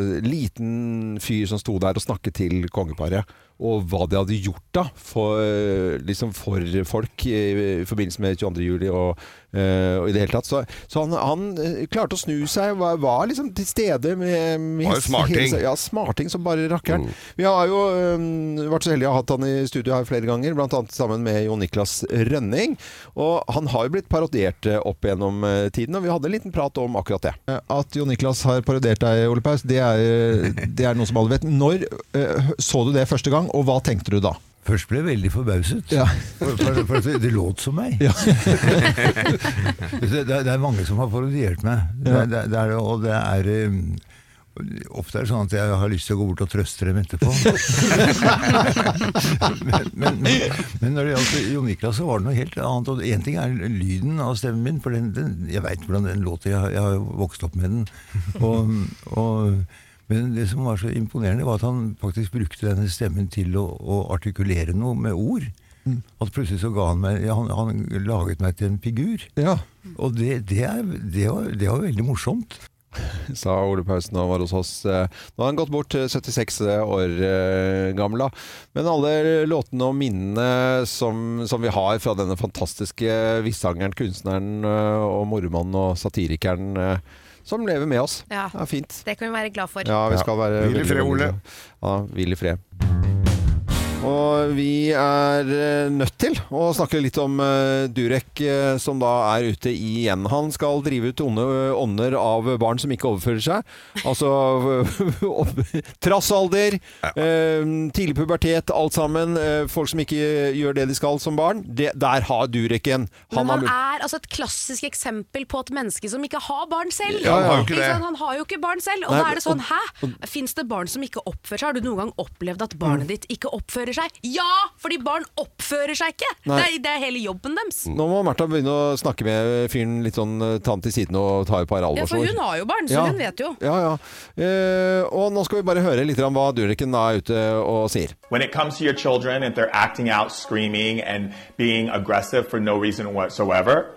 [SPEAKER 2] liten fyr som sto der og snakket til kongeparet. Og hva de hadde gjort da for, liksom for folk i, i forbindelse med tjueandre juli og, uh, og i det hele tatt. Så, så han, han klarte å snu seg, var, var liksom til stede med, med
[SPEAKER 4] var jo smarting.
[SPEAKER 2] Ja, smarting som bare rakkeren. Mm. Vi har jo um, vært så heldige å ha hatt han i studio her flere ganger, blant annet sammen med Jon Niklas Rønning. Og han har jo blitt parodiert opp gjennom uh, tiden, og vi hadde en liten prat om akkurat det. At Jon Niklas har parodiert deg, Ole Paus, det er, det er noe som alle vet. Når uh, så du det første gang? Og hva tenkte du da?
[SPEAKER 7] Først ble jeg veldig forbauset. Ja. For, for, for det låt som meg. Ja. det, det er mange som har parodiert meg. Ja. Det, det er, og det er um, ofte er det sånn at jeg har lyst til å gå bort og trøste dem etterpå. men, men, men, men når det gjaldt Jon Niklas, så var det noe helt annet. Og en ting er lyden av stemmen min, for den, den, jeg vet hvordan den låter. Jeg, jeg har jo vokst opp med den. Og... og Men det som var så imponerende var at han faktisk brukte denne stemmen til å, å artikulere noe med ord. Mm. At plutselig så ga han meg, han, han laget meg til en figur. Ja. Og det, det, er, det, var, det var veldig morsomt.
[SPEAKER 2] Sa Ole Paus nå var hos oss. Nå har han gått bort syttiseks år gammel. Men alle låtene og minnene som, som vi har fra denne fantastiske vissangeren, kunstneren og moromannen og satirikeren som lever med oss.
[SPEAKER 3] Ja,
[SPEAKER 2] det er fint.
[SPEAKER 3] Det kan vi være glad for.
[SPEAKER 2] Ja, vi skal være
[SPEAKER 4] Hvil i fred, Ole.
[SPEAKER 2] Ja, hvil i fred. Og vi er nødt til å snakke litt om uh, Durek, uh, som da er ute igjen. Han skal drive ut onde ånder av barn som ikke overfører seg. Altså trassalder, uh, tidlig pubertet, alt sammen. Uh, folk som ikke gjør det de skal som barn. Det, der har Durek en.
[SPEAKER 3] Han, han har... er altså et klassisk eksempel på et menneske som ikke har barn selv.
[SPEAKER 4] Ja, han, har jo ikke det.
[SPEAKER 3] Han har jo ikke barn selv. Og Nei, da er det sånn, hæ? Finnes det barn som ikke oppfører seg? Har du noen gang opplevd at barnet ditt ikke oppfører oppfører seg. Ja, fordi barn oppfører seg ikke. Det er, det er hele jobben deres.
[SPEAKER 2] Nå må Martha begynne å snakke med fyren litt sånn, ta han til siden og ta et par alvorsord.
[SPEAKER 3] Ja, for hun har jo barn, så
[SPEAKER 2] ja.
[SPEAKER 3] hun vet jo.
[SPEAKER 2] Ja, ja. Eh, og nå skal vi bare høre litt om hva Dureken er ute og sier.
[SPEAKER 8] When it comes to your children, if they're acting out, screaming and being aggressive for no reason whatsoever,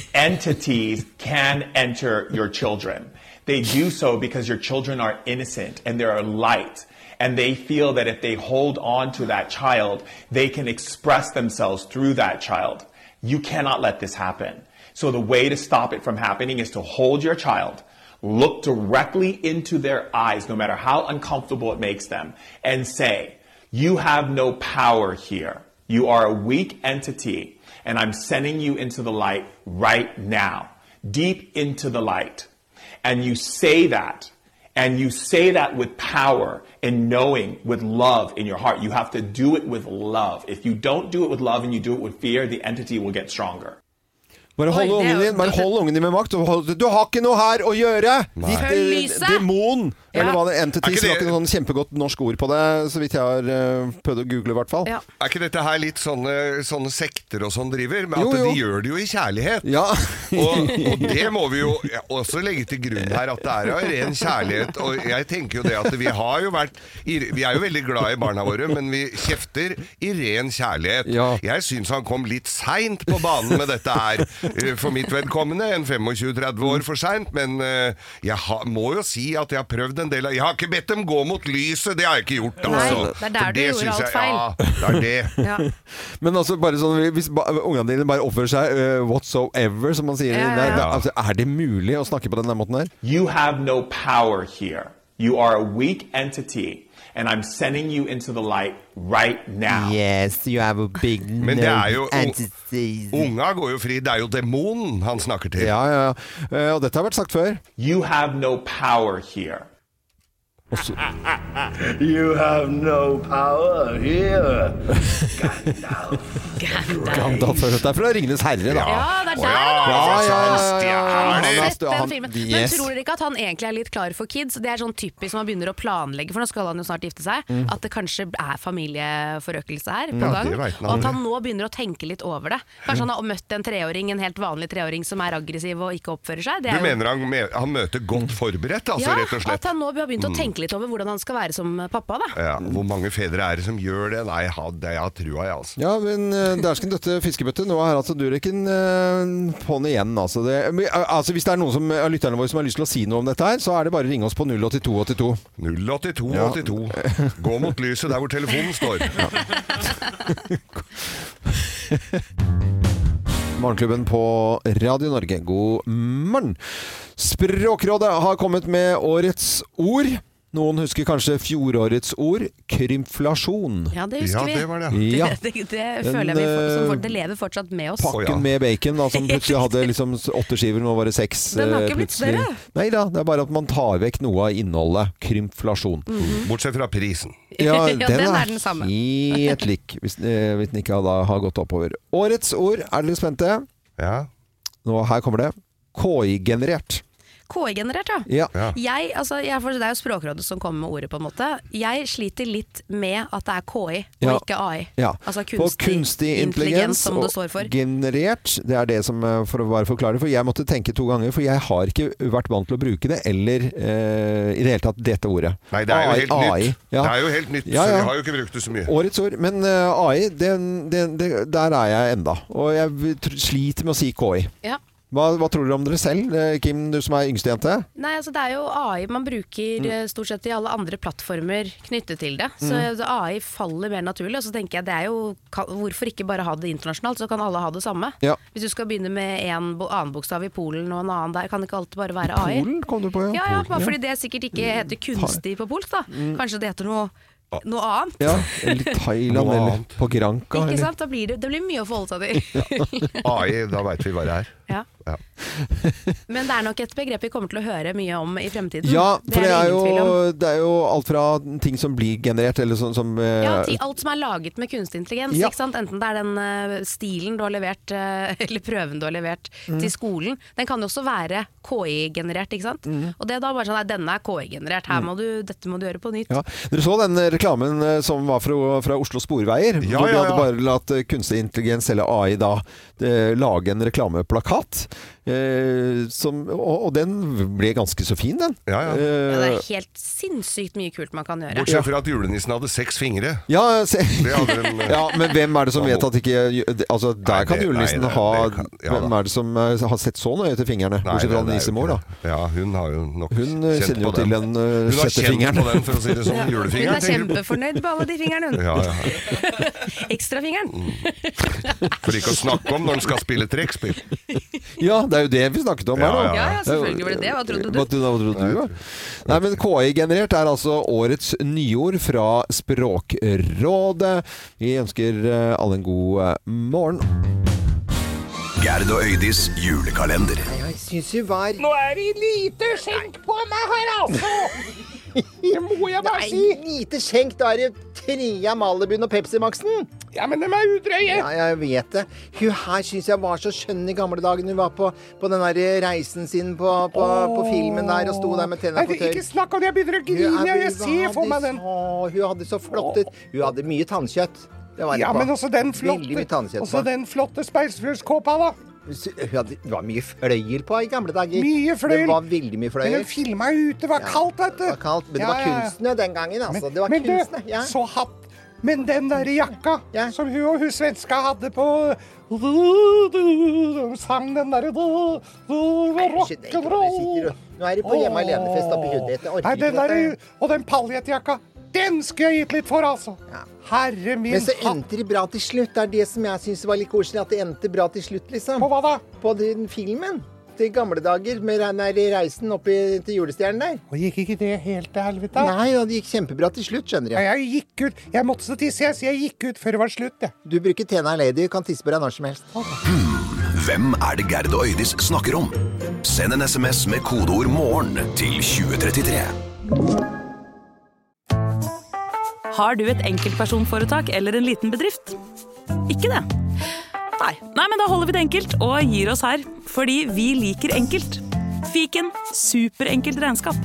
[SPEAKER 8] entities can enter your children. They do so because your children are innocent and they're light. And they feel that if they hold on to that child, they can express themselves through that child. You cannot let this happen. So the way to stop it from happening is to hold your child, look directly into their eyes, no matter how uncomfortable it makes them, and say, you have no power here. You are a weak entity, and I'm sending you into the light right now, deep into the light. And you say that. And you say that with power and knowing, with love in your heart. You have to do it with love. If you don't do it with love and you do it with fear, the entity will get stronger.
[SPEAKER 2] Bare hold
[SPEAKER 3] Oi,
[SPEAKER 2] ungen din, bare hold ungen din med makt. Du har ikke noe her å gjøre! Ditt uh, demon! Ja. Eller hva det entity, som har ikke noe kjempegodt norsk ord på det, så vidt jeg har uh, prøvd å google i hvert fall.
[SPEAKER 4] Ja. Er ikke dette her litt sånne, sånne sekter og sånn driver? Men at jo, jo. De gjør det jo i kjærlighet.
[SPEAKER 2] Ja.
[SPEAKER 4] og, og det må vi jo også legge til grunn her, at det er jo ren kjærlighet. Og jeg tenker jo det at vi har jo vært, vi er jo veldig glad i barna våre, men vi kjefter i ren kjærlighet. Ja. Jeg synes han kom litt sent på banen med dette her. For mitt vedkommende, en tjuefem til tretti år for sent, men uh, jeg ha, må jo si at jeg har prøvd en del av... Jeg har ikke bedt dem gå mot lyset, det har jeg ikke gjort, altså.
[SPEAKER 3] Nei, det er der for du gjorde alt
[SPEAKER 4] jeg,
[SPEAKER 3] feil.
[SPEAKER 4] Ja, det er det.
[SPEAKER 3] Ja.
[SPEAKER 2] Men altså, bare sånn, hvis ba, ungene dine bare oppfører seg uh, whatsoever, som man sier, ja, ja, ja. Der, altså, er det mulig å snakke på den måten her?
[SPEAKER 8] You have no power here. You are a weak entity. And I'm sending you into the light right now.
[SPEAKER 2] Yes, you have a big
[SPEAKER 4] Men det er jo unga går jo fri, det er jo demonen han snakker til.
[SPEAKER 2] Ja, ja, ja. Og dette har vært sagt før.
[SPEAKER 8] You have no power here.
[SPEAKER 9] You have no power here. Gandalf.
[SPEAKER 3] Gandalf.
[SPEAKER 2] Gandalf. Dette er fra Ringenes herre, da.
[SPEAKER 3] Ja, det er der.
[SPEAKER 2] Ja, ja, ja, ja.
[SPEAKER 3] Han har sett den filmen. Men
[SPEAKER 2] yes.
[SPEAKER 3] tror dere ikke at han egentlig er litt klar for kids? Det er sånn typisk som man begynner å planlegge, for nå skal han jo snart gifte seg, mm. at det kanskje er familieforøkelse her på gang. Ja, og at han nå begynner å tenke litt over det. Kanskje han har møtt en treåring, en helt vanlig treåring som er aggressiv og ikke oppfører seg. Det er
[SPEAKER 4] du
[SPEAKER 3] jo...
[SPEAKER 4] mener han, han møter godt forberedt, altså,
[SPEAKER 3] ja,
[SPEAKER 4] rett og slett?
[SPEAKER 3] Ja, at han nå har begynt å tenke litt over hvordan han skal være som pappa, da.
[SPEAKER 4] Ja, hvor mange fedre er det som gjør det? Nei, det har trua jeg, altså.
[SPEAKER 2] Ja, men dersken døtte fiskebøtte. Nå er altså Dureken uh, på'n igjen, altså. Det, altså. Hvis det er noen som, av lytterne våre som har lyst til å si noe om dette her, så er det bare å ringe oss på null åtte to åtte to.
[SPEAKER 4] null åtte to åtte to. Ja. Gå mot lyset der hvor telefonen står. Ja.
[SPEAKER 2] Morgenklubben på Radio Norge. God morgen! Språkrådet har kommet med årets ord. Noen husker kanskje fjorårets ord. Krymflasjon.
[SPEAKER 3] Ja, det husker vi.
[SPEAKER 4] Ja, det var det.
[SPEAKER 3] Ja.
[SPEAKER 2] Det,
[SPEAKER 3] det, det føler jeg vi som for, det lever fortsatt med oss.
[SPEAKER 2] Pakken oh, ja. med bacon, da, som plutselig hadde liksom åtte skiver, nå var det seks.
[SPEAKER 3] Den har ikke blitt større.
[SPEAKER 2] Nei da, det er bare at man tar vekk noe av innholdet. Krymflasjon.
[SPEAKER 3] Mm-hmm.
[SPEAKER 4] Bortsett fra prisen.
[SPEAKER 2] Ja, den,
[SPEAKER 3] ja, den er,
[SPEAKER 2] er
[SPEAKER 3] den samme.
[SPEAKER 2] Helt lik, hvis, eh, hvis den ikke har, har gått oppover. Årets ord, er dere spente?
[SPEAKER 4] Ja.
[SPEAKER 2] Nå, her kommer det. K I-generert.
[SPEAKER 3] K I-generert, ja.
[SPEAKER 2] ja.
[SPEAKER 3] ja. Jeg, altså, jeg, det er jo Språkrådet som kommer med ordet, på en måte. Jeg sliter litt med at det er K I, og
[SPEAKER 2] ja.
[SPEAKER 3] ikke A I.
[SPEAKER 2] Ja.
[SPEAKER 3] Altså kunstig,
[SPEAKER 2] for kunstig intelligens
[SPEAKER 3] som det står for.
[SPEAKER 2] Og generert, det er det som, for å bare forklare, for jeg måtte tenke to ganger, for jeg har ikke vært vant til å bruke det, eller eh, i det hele tatt dette ordet.
[SPEAKER 4] Nei, det er jo helt
[SPEAKER 2] A I.
[SPEAKER 4] nytt.
[SPEAKER 2] Ja.
[SPEAKER 4] Det er jo helt nytt,
[SPEAKER 2] ja, ja.
[SPEAKER 4] så vi har jo ikke brukt det så mye.
[SPEAKER 2] Årets ord, men uh, A I, det, det, det, der er jeg enda. Og jeg sliter med å si K I.
[SPEAKER 3] Ja.
[SPEAKER 2] Hva, hva tror dere om dere selv, Kim, du som er yngste jente?
[SPEAKER 3] Nei, altså det er jo A I man bruker mm. stort sett i alle andre plattformer knyttet til det. Så mm. A I faller mer naturlig, og så tenker jeg det er jo, hvorfor ikke bare ha det internasjonalt, så kan alle ha det samme. Ja. Hvis du skal begynne med en annen bokstav i Polen og en annen der, kan det ikke alltid bare være A I.
[SPEAKER 2] Polen kom du på, ja.
[SPEAKER 3] Ja, ja, bare fordi det sikkert ikke heter kunstig på polsk da. Mm. Kanskje det heter noe Noe annet.
[SPEAKER 2] Ja, eller Thailand, eller på Granca.
[SPEAKER 3] Ikke sant? Da blir det, det blir mye å forholde seg til.
[SPEAKER 4] A I, da vet vi hva det er.
[SPEAKER 3] Ja.
[SPEAKER 4] Ja.
[SPEAKER 3] Men det er nok et begrep vi kommer til å høre mye om i fremtiden.
[SPEAKER 2] Ja, for det er,
[SPEAKER 3] det, er
[SPEAKER 2] jo, det er jo alt fra ting som blir generert, eller sånn som uh,
[SPEAKER 3] Ja, alt som er laget med kunstig intelligens,
[SPEAKER 2] ja.
[SPEAKER 3] ikke sant? Enten det er den uh, stilen du har levert, uh, eller prøven du har levert mm. til skolen. Den kan jo også være K I-generert, ikke sant? Mm. Og det er da bare sånn, denne er K I-generert, her må du, dette må du gjøre på nytt.
[SPEAKER 2] Ja. Dere så den reklamen som var fra, fra Oslo Sporveier,
[SPEAKER 4] ja,
[SPEAKER 2] hvor de
[SPEAKER 4] ja, ja.
[SPEAKER 2] hadde bare latt kunstig intelligens eller A I da det, lage en reklameplakat. Eh, som, og, og den ble ganske så fin, den.
[SPEAKER 4] Ja, ja.
[SPEAKER 2] Eh,
[SPEAKER 3] ja, det er helt sinnssykt mye kult man kan gjøre.
[SPEAKER 4] Bortsett fra at julenissen hadde seks fingre.
[SPEAKER 2] Ja, se,
[SPEAKER 4] det hadde en,
[SPEAKER 2] ja, men hvem er det som vet at ikke altså, der nei, kan julenissen ha kan, ja, hvem er det som uh, har sett så nøye til fingrene? Bortsett fra nissemor, da.
[SPEAKER 4] Ja, hun har jo nok
[SPEAKER 2] hun
[SPEAKER 4] kjent
[SPEAKER 2] kjenner jo
[SPEAKER 4] på
[SPEAKER 2] til
[SPEAKER 4] den.
[SPEAKER 2] den uh,
[SPEAKER 4] hun har
[SPEAKER 2] sjette fingeren.
[SPEAKER 4] På den, for å si det sånn,
[SPEAKER 3] ja.
[SPEAKER 4] julefingeren.
[SPEAKER 3] Hun er kjempefornøyd med alle de fingrene, hun.
[SPEAKER 4] Ja, ja.
[SPEAKER 3] Ekstrafingeren.
[SPEAKER 4] Mm. For ikke å snakke om når hun skal spille trekkspill.
[SPEAKER 2] Ja, det er jo det vi snakket om her, da.
[SPEAKER 3] Ja, ja, ja, selvfølgelig var det det. Hva trodde du?
[SPEAKER 2] Hva trodde du, ja? Nei, men K I-generert er altså årets nyord fra Språkrådet. Vi ønsker alle en god morgen.
[SPEAKER 10] Gerd og Øydis julekalender.
[SPEAKER 11] Jeg synes jo var...
[SPEAKER 12] Nå er det lite skjenk på meg her, altså! Det må jeg bare si.
[SPEAKER 11] Nei, lite skjenk, da er det Tria, Malibuen og Pepsi Maxen.
[SPEAKER 12] Ja, men de er udrøye.
[SPEAKER 11] Ja, jeg vet det. Hun her synes jeg var så skjønn i gamle dager. Hun var på, på den der reisen sin på, på, oh. på filmen der og sto der med tennene på tørr.
[SPEAKER 12] Ikke snakk om det, jeg begynner å grine. Jeg, jeg ser for meg den.
[SPEAKER 11] Så, hun hadde så flott ut. Hun hadde mye tannkjøtt.
[SPEAKER 12] Ja, men også den flotte, også den flotte speilsfrøskåpa, da.
[SPEAKER 11] Hun hadde, det var mye fløyel på i gamle dager.
[SPEAKER 12] Mye fløyel.
[SPEAKER 11] Det var veldig mye fløyel.
[SPEAKER 12] Men hun filmet ute, det var
[SPEAKER 11] ja,
[SPEAKER 12] kaldt, vet du.
[SPEAKER 11] Det var kaldt, men det var kunstene den gangen, altså.
[SPEAKER 12] Men,
[SPEAKER 11] det var
[SPEAKER 12] men
[SPEAKER 11] kunstene, ja.
[SPEAKER 12] Så hatt. Men den der jakka ja. som hun og hun svenska hadde på sang den der rock'n'roll.
[SPEAKER 11] Nå er de på hjemme alenefest oppe i hudet.
[SPEAKER 12] Nei, den der, og den paljettjakka, den skulle jeg gitt litt for, altså. Ja. Herre min.
[SPEAKER 11] Men så endte det bra til slutt. Det er det som jeg synes var litt koselig, at det endte bra til slutt, liksom.
[SPEAKER 12] På hva da?
[SPEAKER 11] På den filmen. Til gamle dager, med den reisen opp i, til julestjernen der.
[SPEAKER 12] Og gikk ikke det helt til helvete?
[SPEAKER 11] Nei, ja, det gikk kjempebra til slutt, skjønner jeg.
[SPEAKER 12] Ja, jeg gikk ut, jeg måtte så tisse, jeg, så jeg gikk ut før det var slutt, ja.
[SPEAKER 11] Du bruker Tena Lady, du kan tisse på deg når som helst.
[SPEAKER 10] Hmm, hvem er det Gerd og Øydis snakker om? Send en sms med kodeord morgen til tjue trettitre.
[SPEAKER 1] Har du et enkeltpersonforetak eller en liten bedrift? Ikke det? Nei. Nei, men da holder vi det enkelt og gir oss her, fordi vi liker enkelt. Fiken, superenkelt regnskap.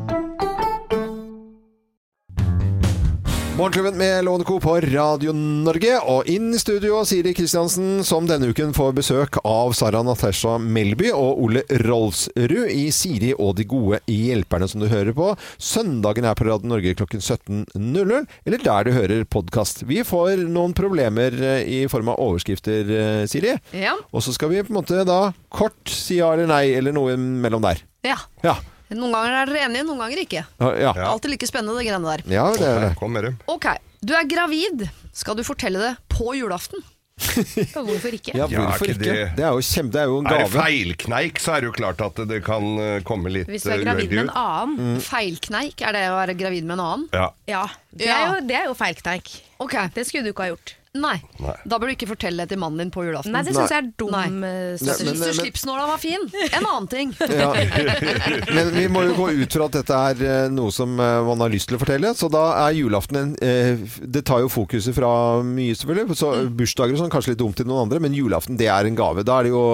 [SPEAKER 2] Morgenklubben med Lovende Co på Radio Norge, og inn i studio Siri Kristiansen, som denne uken får besøk av Sara Natasha Melby og Ole Rolfsrud i Siri og de gode hjelperne, som du hører på. Søndagen er på Radio Norge klokken sytten null null, eller der du hører podcast. Vi får noen problemer i form av overskrifter, Siri.
[SPEAKER 13] Ja.
[SPEAKER 2] Og så skal vi på en måte da kort si ja eller nei, eller noe mellom der.
[SPEAKER 13] Ja.
[SPEAKER 2] Ja.
[SPEAKER 13] Noen ganger er dere enige, noen ganger ikke.
[SPEAKER 2] Ja.
[SPEAKER 13] Alltid like spennende det greiene der.
[SPEAKER 2] Ja, det er det.
[SPEAKER 4] Kom med det.
[SPEAKER 13] Ok, du er gravid. Skal du fortelle det på julaften?
[SPEAKER 3] Hvorfor ikke?
[SPEAKER 2] Ja, hvorfor
[SPEAKER 4] ja,
[SPEAKER 2] ikke?
[SPEAKER 4] Det...
[SPEAKER 2] det er jo kjempe, det er jo en gave.
[SPEAKER 4] Er det feilkneik, så er det jo klart at det kan komme litt
[SPEAKER 3] hvis du er gravid med en annen.
[SPEAKER 13] Mm. Feilkneik, er det å være gravid med en annen?
[SPEAKER 4] Ja.
[SPEAKER 3] Ja, det er jo, det er jo feilkneik.
[SPEAKER 13] Ok.
[SPEAKER 3] Det skulle du ikke ha gjort.
[SPEAKER 13] Nei.
[SPEAKER 4] Nei.
[SPEAKER 13] Da bør du ikke fortelle det til mannen din på julaften.
[SPEAKER 3] Nei, det synes jeg er dum.
[SPEAKER 13] Jeg synes du slipsnåla var fin. En annen ting.
[SPEAKER 2] Ja. Men vi må jo gå ut fra at dette er noe som man har lyst til å fortelle, så da er julaften en, det tar jo fokuset fra mye selvfølgelig, så bursdager og sånn, kanskje litt dumt til noen andre, men julaften det er en gave. Da er det jo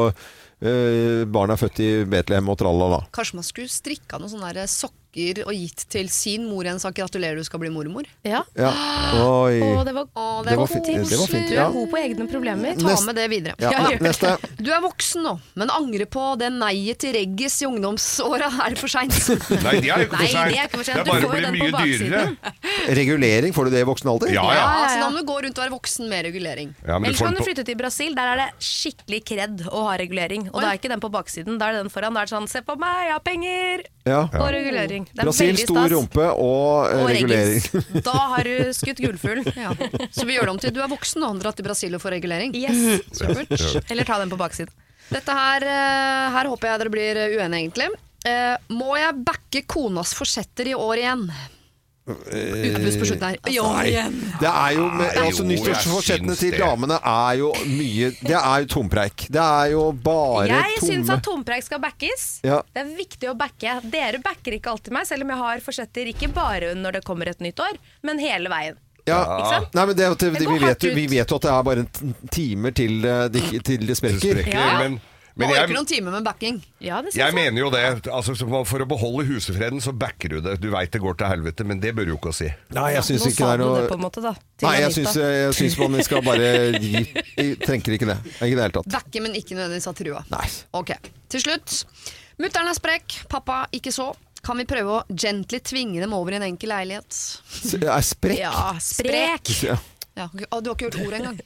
[SPEAKER 2] Uh, barna er født i Betlehem og tralala.
[SPEAKER 13] Kanskje man skulle strikka noen sånne sokker og gitt til sin mor en sak gratulerer du skal bli mormor.
[SPEAKER 3] Ja.
[SPEAKER 2] Ja. Oi.
[SPEAKER 3] Å, det var,
[SPEAKER 13] Å,
[SPEAKER 2] det var fint. Det var fint.
[SPEAKER 3] Du
[SPEAKER 2] Ja.
[SPEAKER 3] er god på egne problemer.
[SPEAKER 13] Ta
[SPEAKER 2] Nest-
[SPEAKER 13] med det videre.
[SPEAKER 2] Ja. Ja. Neste.
[SPEAKER 13] Du er voksen nå, men angrer på det neiet til reggis i ungdomsåra. Er det for sent?
[SPEAKER 4] Nei, det er jo ikke
[SPEAKER 3] Nei,
[SPEAKER 4] for sent.
[SPEAKER 3] det er ikke for sent.
[SPEAKER 4] Det er
[SPEAKER 3] Du
[SPEAKER 4] bare
[SPEAKER 3] får
[SPEAKER 4] å bli
[SPEAKER 3] jo den
[SPEAKER 4] mye
[SPEAKER 3] på
[SPEAKER 4] dyrere.
[SPEAKER 3] baksiden.
[SPEAKER 2] Regulering, får du det i voksen alder?
[SPEAKER 4] Ja,
[SPEAKER 13] Ja,
[SPEAKER 4] ja.
[SPEAKER 13] altså, da må du gå rundt og være voksen med regulering.
[SPEAKER 4] Ja, men du
[SPEAKER 3] Ellers
[SPEAKER 4] får
[SPEAKER 3] kan du
[SPEAKER 4] den på...
[SPEAKER 3] flytte til Brasil. Der er det skikkelig kredd å ha regulering. Og da er ikke den på baksiden, da er det den foran. Da er det sånn, se på meg, jeg har penger!
[SPEAKER 2] Ja.
[SPEAKER 3] Og regulering. Det er
[SPEAKER 2] Brasil,
[SPEAKER 3] veldig
[SPEAKER 2] stor
[SPEAKER 3] stas.
[SPEAKER 2] rumpe og, eh,
[SPEAKER 3] Og
[SPEAKER 2] regulering.
[SPEAKER 3] reggis. Da har du skutt gullfugl.
[SPEAKER 13] Ja. Så vi gjør det om til du er voksen og dratt til Brasil og får regulering.
[SPEAKER 3] Yes.
[SPEAKER 13] Supert.
[SPEAKER 3] Eller ta den på baksiden.
[SPEAKER 13] Dette her, eh, her håper jeg dere blir uenige egentlig. Eh, må jeg backe konas forsetter i år igjen? Utebuss på slutten her. Jo, igjen.
[SPEAKER 2] Det er jo med, altså, nyttårsforsettene til damene er jo mye. Det er jo tompreik. Det er jo bare
[SPEAKER 3] jeg
[SPEAKER 2] tomme.
[SPEAKER 3] syns at tompreik skal backes.
[SPEAKER 2] Ja.
[SPEAKER 3] Det er viktig å backe. Dere backer ikke alltid meg, selv om jeg har forsetter ikke bare når det kommer et nytt år, men hele veien.
[SPEAKER 2] Ja.
[SPEAKER 3] Ikke sant?
[SPEAKER 2] Nei, men det, det,
[SPEAKER 3] Det
[SPEAKER 2] vi,
[SPEAKER 3] går
[SPEAKER 2] vet jo,
[SPEAKER 3] hardt
[SPEAKER 2] vi vet jo at det er bare en timer til, de, til det sprekker.
[SPEAKER 4] Det sprekker,
[SPEAKER 13] Ja.
[SPEAKER 4] men,
[SPEAKER 13] Man
[SPEAKER 4] men
[SPEAKER 13] orker
[SPEAKER 4] jeg,
[SPEAKER 13] noen timer med backing.
[SPEAKER 3] Ja, det synes
[SPEAKER 4] jeg
[SPEAKER 3] jeg.
[SPEAKER 4] mener jo det. Altså, for å beholde husefreden, så backer du det. Du vet det går til helvete, men det bør du ikke å si.
[SPEAKER 2] Nei, jeg syns
[SPEAKER 3] Nå
[SPEAKER 2] ikke
[SPEAKER 3] sa
[SPEAKER 2] det er
[SPEAKER 3] du
[SPEAKER 2] noe
[SPEAKER 3] det på en måte da. til
[SPEAKER 2] Nei, jeg
[SPEAKER 3] Anita.
[SPEAKER 2] syns, jeg syns man skal bare gi Jeg trenger ikke det. Ikke det hele tatt.
[SPEAKER 13] Backe, men ikke nødvendigvis ha trua.
[SPEAKER 2] Nei.
[SPEAKER 13] Ok, til slutt. Mutteren er sprekk, pappa ikke så. Kan vi prøve å gently tvinge dem over i en enkel leilighet?
[SPEAKER 2] Det er sprekk.
[SPEAKER 3] Ja, sprek.
[SPEAKER 2] Ja.
[SPEAKER 13] Ja, å, du har ikke hørt ordet engang.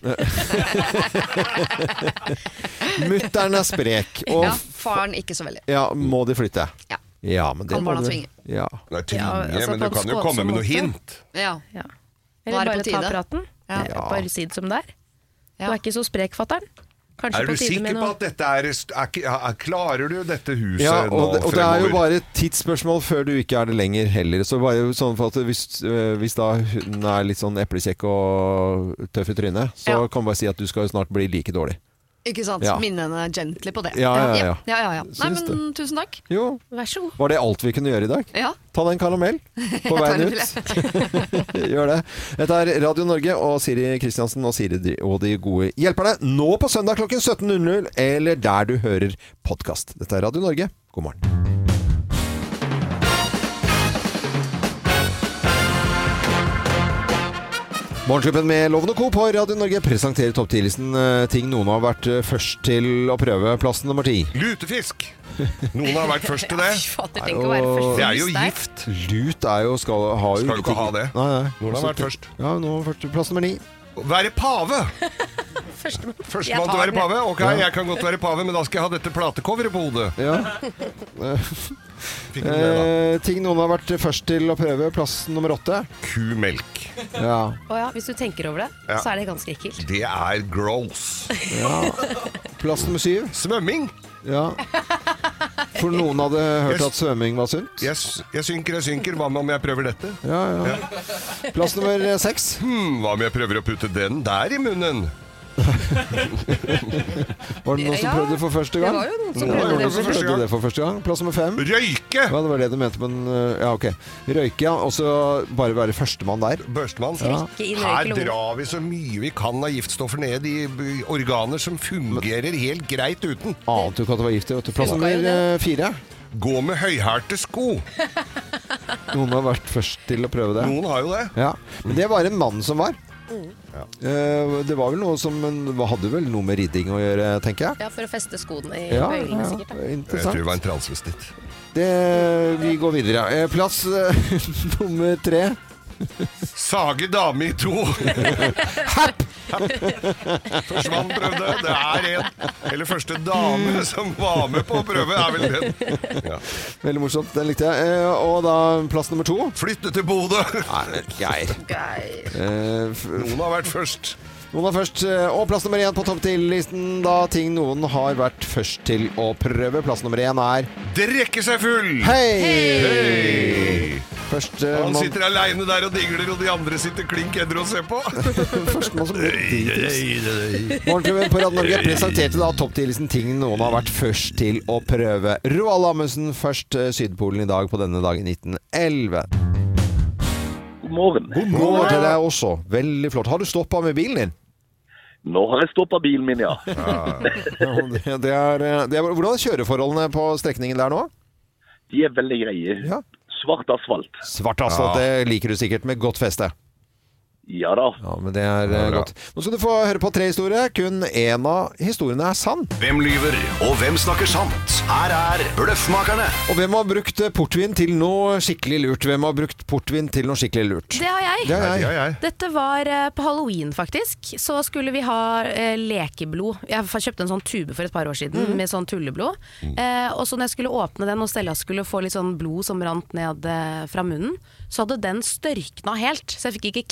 [SPEAKER 2] Mutteren er sprek. Og
[SPEAKER 13] Ja, faren ikke så veldig.
[SPEAKER 2] ja, må de flytte?
[SPEAKER 13] Ja.
[SPEAKER 2] Ja, men det
[SPEAKER 13] Kan
[SPEAKER 2] må
[SPEAKER 13] barna
[SPEAKER 2] de-
[SPEAKER 13] tvinge?
[SPEAKER 2] Ja.
[SPEAKER 4] Nei, tvinge,
[SPEAKER 3] Ja, altså,
[SPEAKER 4] men
[SPEAKER 3] på
[SPEAKER 4] du
[SPEAKER 3] en
[SPEAKER 4] kan jo
[SPEAKER 3] skånsom
[SPEAKER 4] komme med noe
[SPEAKER 3] måte.
[SPEAKER 4] hint.
[SPEAKER 13] Ja.
[SPEAKER 3] Ja.
[SPEAKER 13] Nå er
[SPEAKER 3] Eller
[SPEAKER 13] det
[SPEAKER 3] bare
[SPEAKER 13] på
[SPEAKER 3] ta
[SPEAKER 13] tide.
[SPEAKER 3] praten.
[SPEAKER 13] Ja.
[SPEAKER 3] Ja. Bare si det som det er.
[SPEAKER 13] Ja.
[SPEAKER 3] Du er ikke så sprek, fatter'n. Kanskje
[SPEAKER 4] Er du
[SPEAKER 3] på tide
[SPEAKER 4] sikker
[SPEAKER 3] med
[SPEAKER 4] på
[SPEAKER 3] noe
[SPEAKER 4] at dette er, er, ikke- er Klarer du dette huset
[SPEAKER 2] Ja,
[SPEAKER 4] nå
[SPEAKER 2] og det, og det er jo
[SPEAKER 4] fremover?
[SPEAKER 2] bare et tidsspørsmål før du ikke er det lenger heller. Så bare sånn for at hvis, øh, hvis da hun er litt sånn eplekjekk og tøff i trynet, så
[SPEAKER 13] Ja.
[SPEAKER 2] kan man bare si at du skal jo snart bli like dårlig.
[SPEAKER 13] Ikke sant?
[SPEAKER 2] Ja.
[SPEAKER 13] Minne henne gently på det.
[SPEAKER 2] Ja, ja, ja.
[SPEAKER 13] ja, ja, ja. Nei,
[SPEAKER 2] Syns
[SPEAKER 13] men tusen takk.
[SPEAKER 2] Jo,
[SPEAKER 3] Vær så god.
[SPEAKER 2] var det alt vi kunne gjøre i dag?
[SPEAKER 13] Ja.
[SPEAKER 2] Ta deg en karamell på
[SPEAKER 13] Jeg tar
[SPEAKER 2] veien
[SPEAKER 13] en
[SPEAKER 2] ut. Gjør det. Dette er Radio Norge og Siri Kristiansen og Siri de- og de gode hjelperne. Nå på søndag klokken sytten null null, eller der du hører podkast. Dette er Radio Norge. God morgen. Morgenklubben med Loven og Co. på Radio Norge presenterer topp ti-listen eh, ting noen har vært eh, først til å prøve. Plass nummer ti.
[SPEAKER 4] Lutefisk! Noen har vært først til det.
[SPEAKER 3] Fatter, tenk å være først
[SPEAKER 4] Det er jo
[SPEAKER 3] der.
[SPEAKER 4] gift.
[SPEAKER 2] Lut er jo skal ha
[SPEAKER 4] Skal jo ikke ha det.
[SPEAKER 2] Nei, nei.
[SPEAKER 4] Noen har vært først.
[SPEAKER 2] Ja, noen har vært plass nummer ni.
[SPEAKER 4] Være pave!
[SPEAKER 3] Førstemann. Jeg
[SPEAKER 4] Førstemann til å
[SPEAKER 3] tar
[SPEAKER 4] være
[SPEAKER 3] den.
[SPEAKER 4] pave? Ok, jeg kan godt være pave, men da skal jeg ha dette platecoveret på hodet.
[SPEAKER 2] Ja.
[SPEAKER 4] Fikk du det, da?
[SPEAKER 2] Eh, ting noen har vært først til å prøve. Plass nummer åtte.
[SPEAKER 4] Kumelk.
[SPEAKER 2] Ja.
[SPEAKER 3] Å ja, hvis du tenker over det,
[SPEAKER 4] Ja.
[SPEAKER 3] så er det ganske ekkelt.
[SPEAKER 4] Det er gross.
[SPEAKER 2] ja. Plass nummer syv.
[SPEAKER 4] Svømming.
[SPEAKER 2] Ja. For noen hadde hørt
[SPEAKER 4] Jeg-
[SPEAKER 2] at svømming var sunt.
[SPEAKER 4] Jeg, s- jeg synker, jeg synker. Hva med om jeg prøver dette?
[SPEAKER 2] Ja, ja. Plass nummer eh, seks.
[SPEAKER 4] Hmm, hva om jeg prøver å putte den der i munnen?
[SPEAKER 2] Var det noen som
[SPEAKER 3] Ja,
[SPEAKER 2] prøvde det for første gang?
[SPEAKER 3] det var jo noen som
[SPEAKER 2] Ja,
[SPEAKER 3] prøvde
[SPEAKER 2] det var
[SPEAKER 3] det
[SPEAKER 2] noen som
[SPEAKER 4] for første
[SPEAKER 2] prøvde
[SPEAKER 4] gang.
[SPEAKER 2] det for første gang. Plass nummer fem.
[SPEAKER 4] Røyke!
[SPEAKER 2] Ja, det var det du mente, men uh, ja, ok. Røyke, ja. Og så bare være førstemann der.
[SPEAKER 4] Børstemann.
[SPEAKER 3] Trekke inn
[SPEAKER 4] Her
[SPEAKER 3] røykelungen.
[SPEAKER 4] drar vi så mye vi kan av giftstoffer ned i b- organer som fungerer helt greit uten.
[SPEAKER 2] Ante du ikke at det var gift? vet du. Plass
[SPEAKER 3] Funka jo
[SPEAKER 2] nummer
[SPEAKER 3] det.
[SPEAKER 2] eh, fire.
[SPEAKER 4] Gå med høyhælte sko.
[SPEAKER 2] Noen har vært først til å prøve det.
[SPEAKER 4] Noen har jo det.
[SPEAKER 2] Ja, men det var en mann som var. Eh, det var vel noe som men, hadde vel noe med ridding å gjøre, tenker jeg.
[SPEAKER 3] Ja, for å feste skoene i
[SPEAKER 2] Ja,
[SPEAKER 3] bøylene
[SPEAKER 2] ja,
[SPEAKER 3] sikkert. Da.
[SPEAKER 4] Jeg tror det
[SPEAKER 2] interessant.
[SPEAKER 4] var en transvestitt.
[SPEAKER 2] Det, vi går videre. Eh, plass eh, nummer tre.
[SPEAKER 4] Sage dame i to. Happ! Førstemann prøvde. Det er en. Eller første dame som var med på å prøve, er vel den. Ja.
[SPEAKER 2] Veldig morsomt, den likte jeg. Eh, og da plass nummer to.
[SPEAKER 4] Flytte til Bodø.
[SPEAKER 2] Nei, men Geir.
[SPEAKER 3] Geir.
[SPEAKER 2] Eh, f-
[SPEAKER 4] Noen har vært først.
[SPEAKER 2] Noen er først. eh, Og plass nummer én på topp ti-listen. Da ting noen har vært først til å prøve. Plass nummer én er
[SPEAKER 4] Drikke seg full.
[SPEAKER 2] Hei!
[SPEAKER 4] Hei!
[SPEAKER 2] Først eh,
[SPEAKER 4] Han
[SPEAKER 2] man-
[SPEAKER 4] sitter aleine der og dingler, og de andre sitter klink edru og ser på.
[SPEAKER 2] Førstemann som blir dritings. Morgenklubben på Radio Norge presenterte da topp ti-listen ting noen har vært først til å prøve. Roald Amundsen først, eh, Sydpolen i dag på denne dagen nitten elleve.
[SPEAKER 14] God morgen.
[SPEAKER 2] God morgen til deg også. Veldig flott. Har du stoppa med bilen din?
[SPEAKER 14] Nå har jeg stoppet bilen min, ja.
[SPEAKER 2] Ja, det, det er, eh, det er, hvordan er kjøreforholdene på strekningen der nå?
[SPEAKER 14] De er veldig greie.
[SPEAKER 2] Ja.
[SPEAKER 14] Svart asfalt.
[SPEAKER 2] Svart asfalt, det liker du sikkert med godt feste.
[SPEAKER 14] Ja da.
[SPEAKER 2] Ja, men det er eh, godt. Nå skal du få høre på tre historier. Kun én av historiene er sann.
[SPEAKER 10] Hvem lyver, og hvem snakker sant? Her er Bløffmakerne.
[SPEAKER 2] Og hvem har brukt portvin til noe skikkelig lurt? Hvem har brukt portvin til noe skikkelig lurt?
[SPEAKER 3] Det har jeg.
[SPEAKER 2] Det har jeg.
[SPEAKER 3] Dette var eh, på halloween faktisk. Så skulle vi ha eh, lekeblod. Jeg f- kjøpte en sånn tube for et par år siden
[SPEAKER 2] Mhm.
[SPEAKER 3] med sånn tulleblod. Eh, og så når jeg skulle åpne den og Stella skulle få litt sånn blod som rant ned eh, fra munnen, så hadde den størkna helt. Så jeg fikk ikke klemt den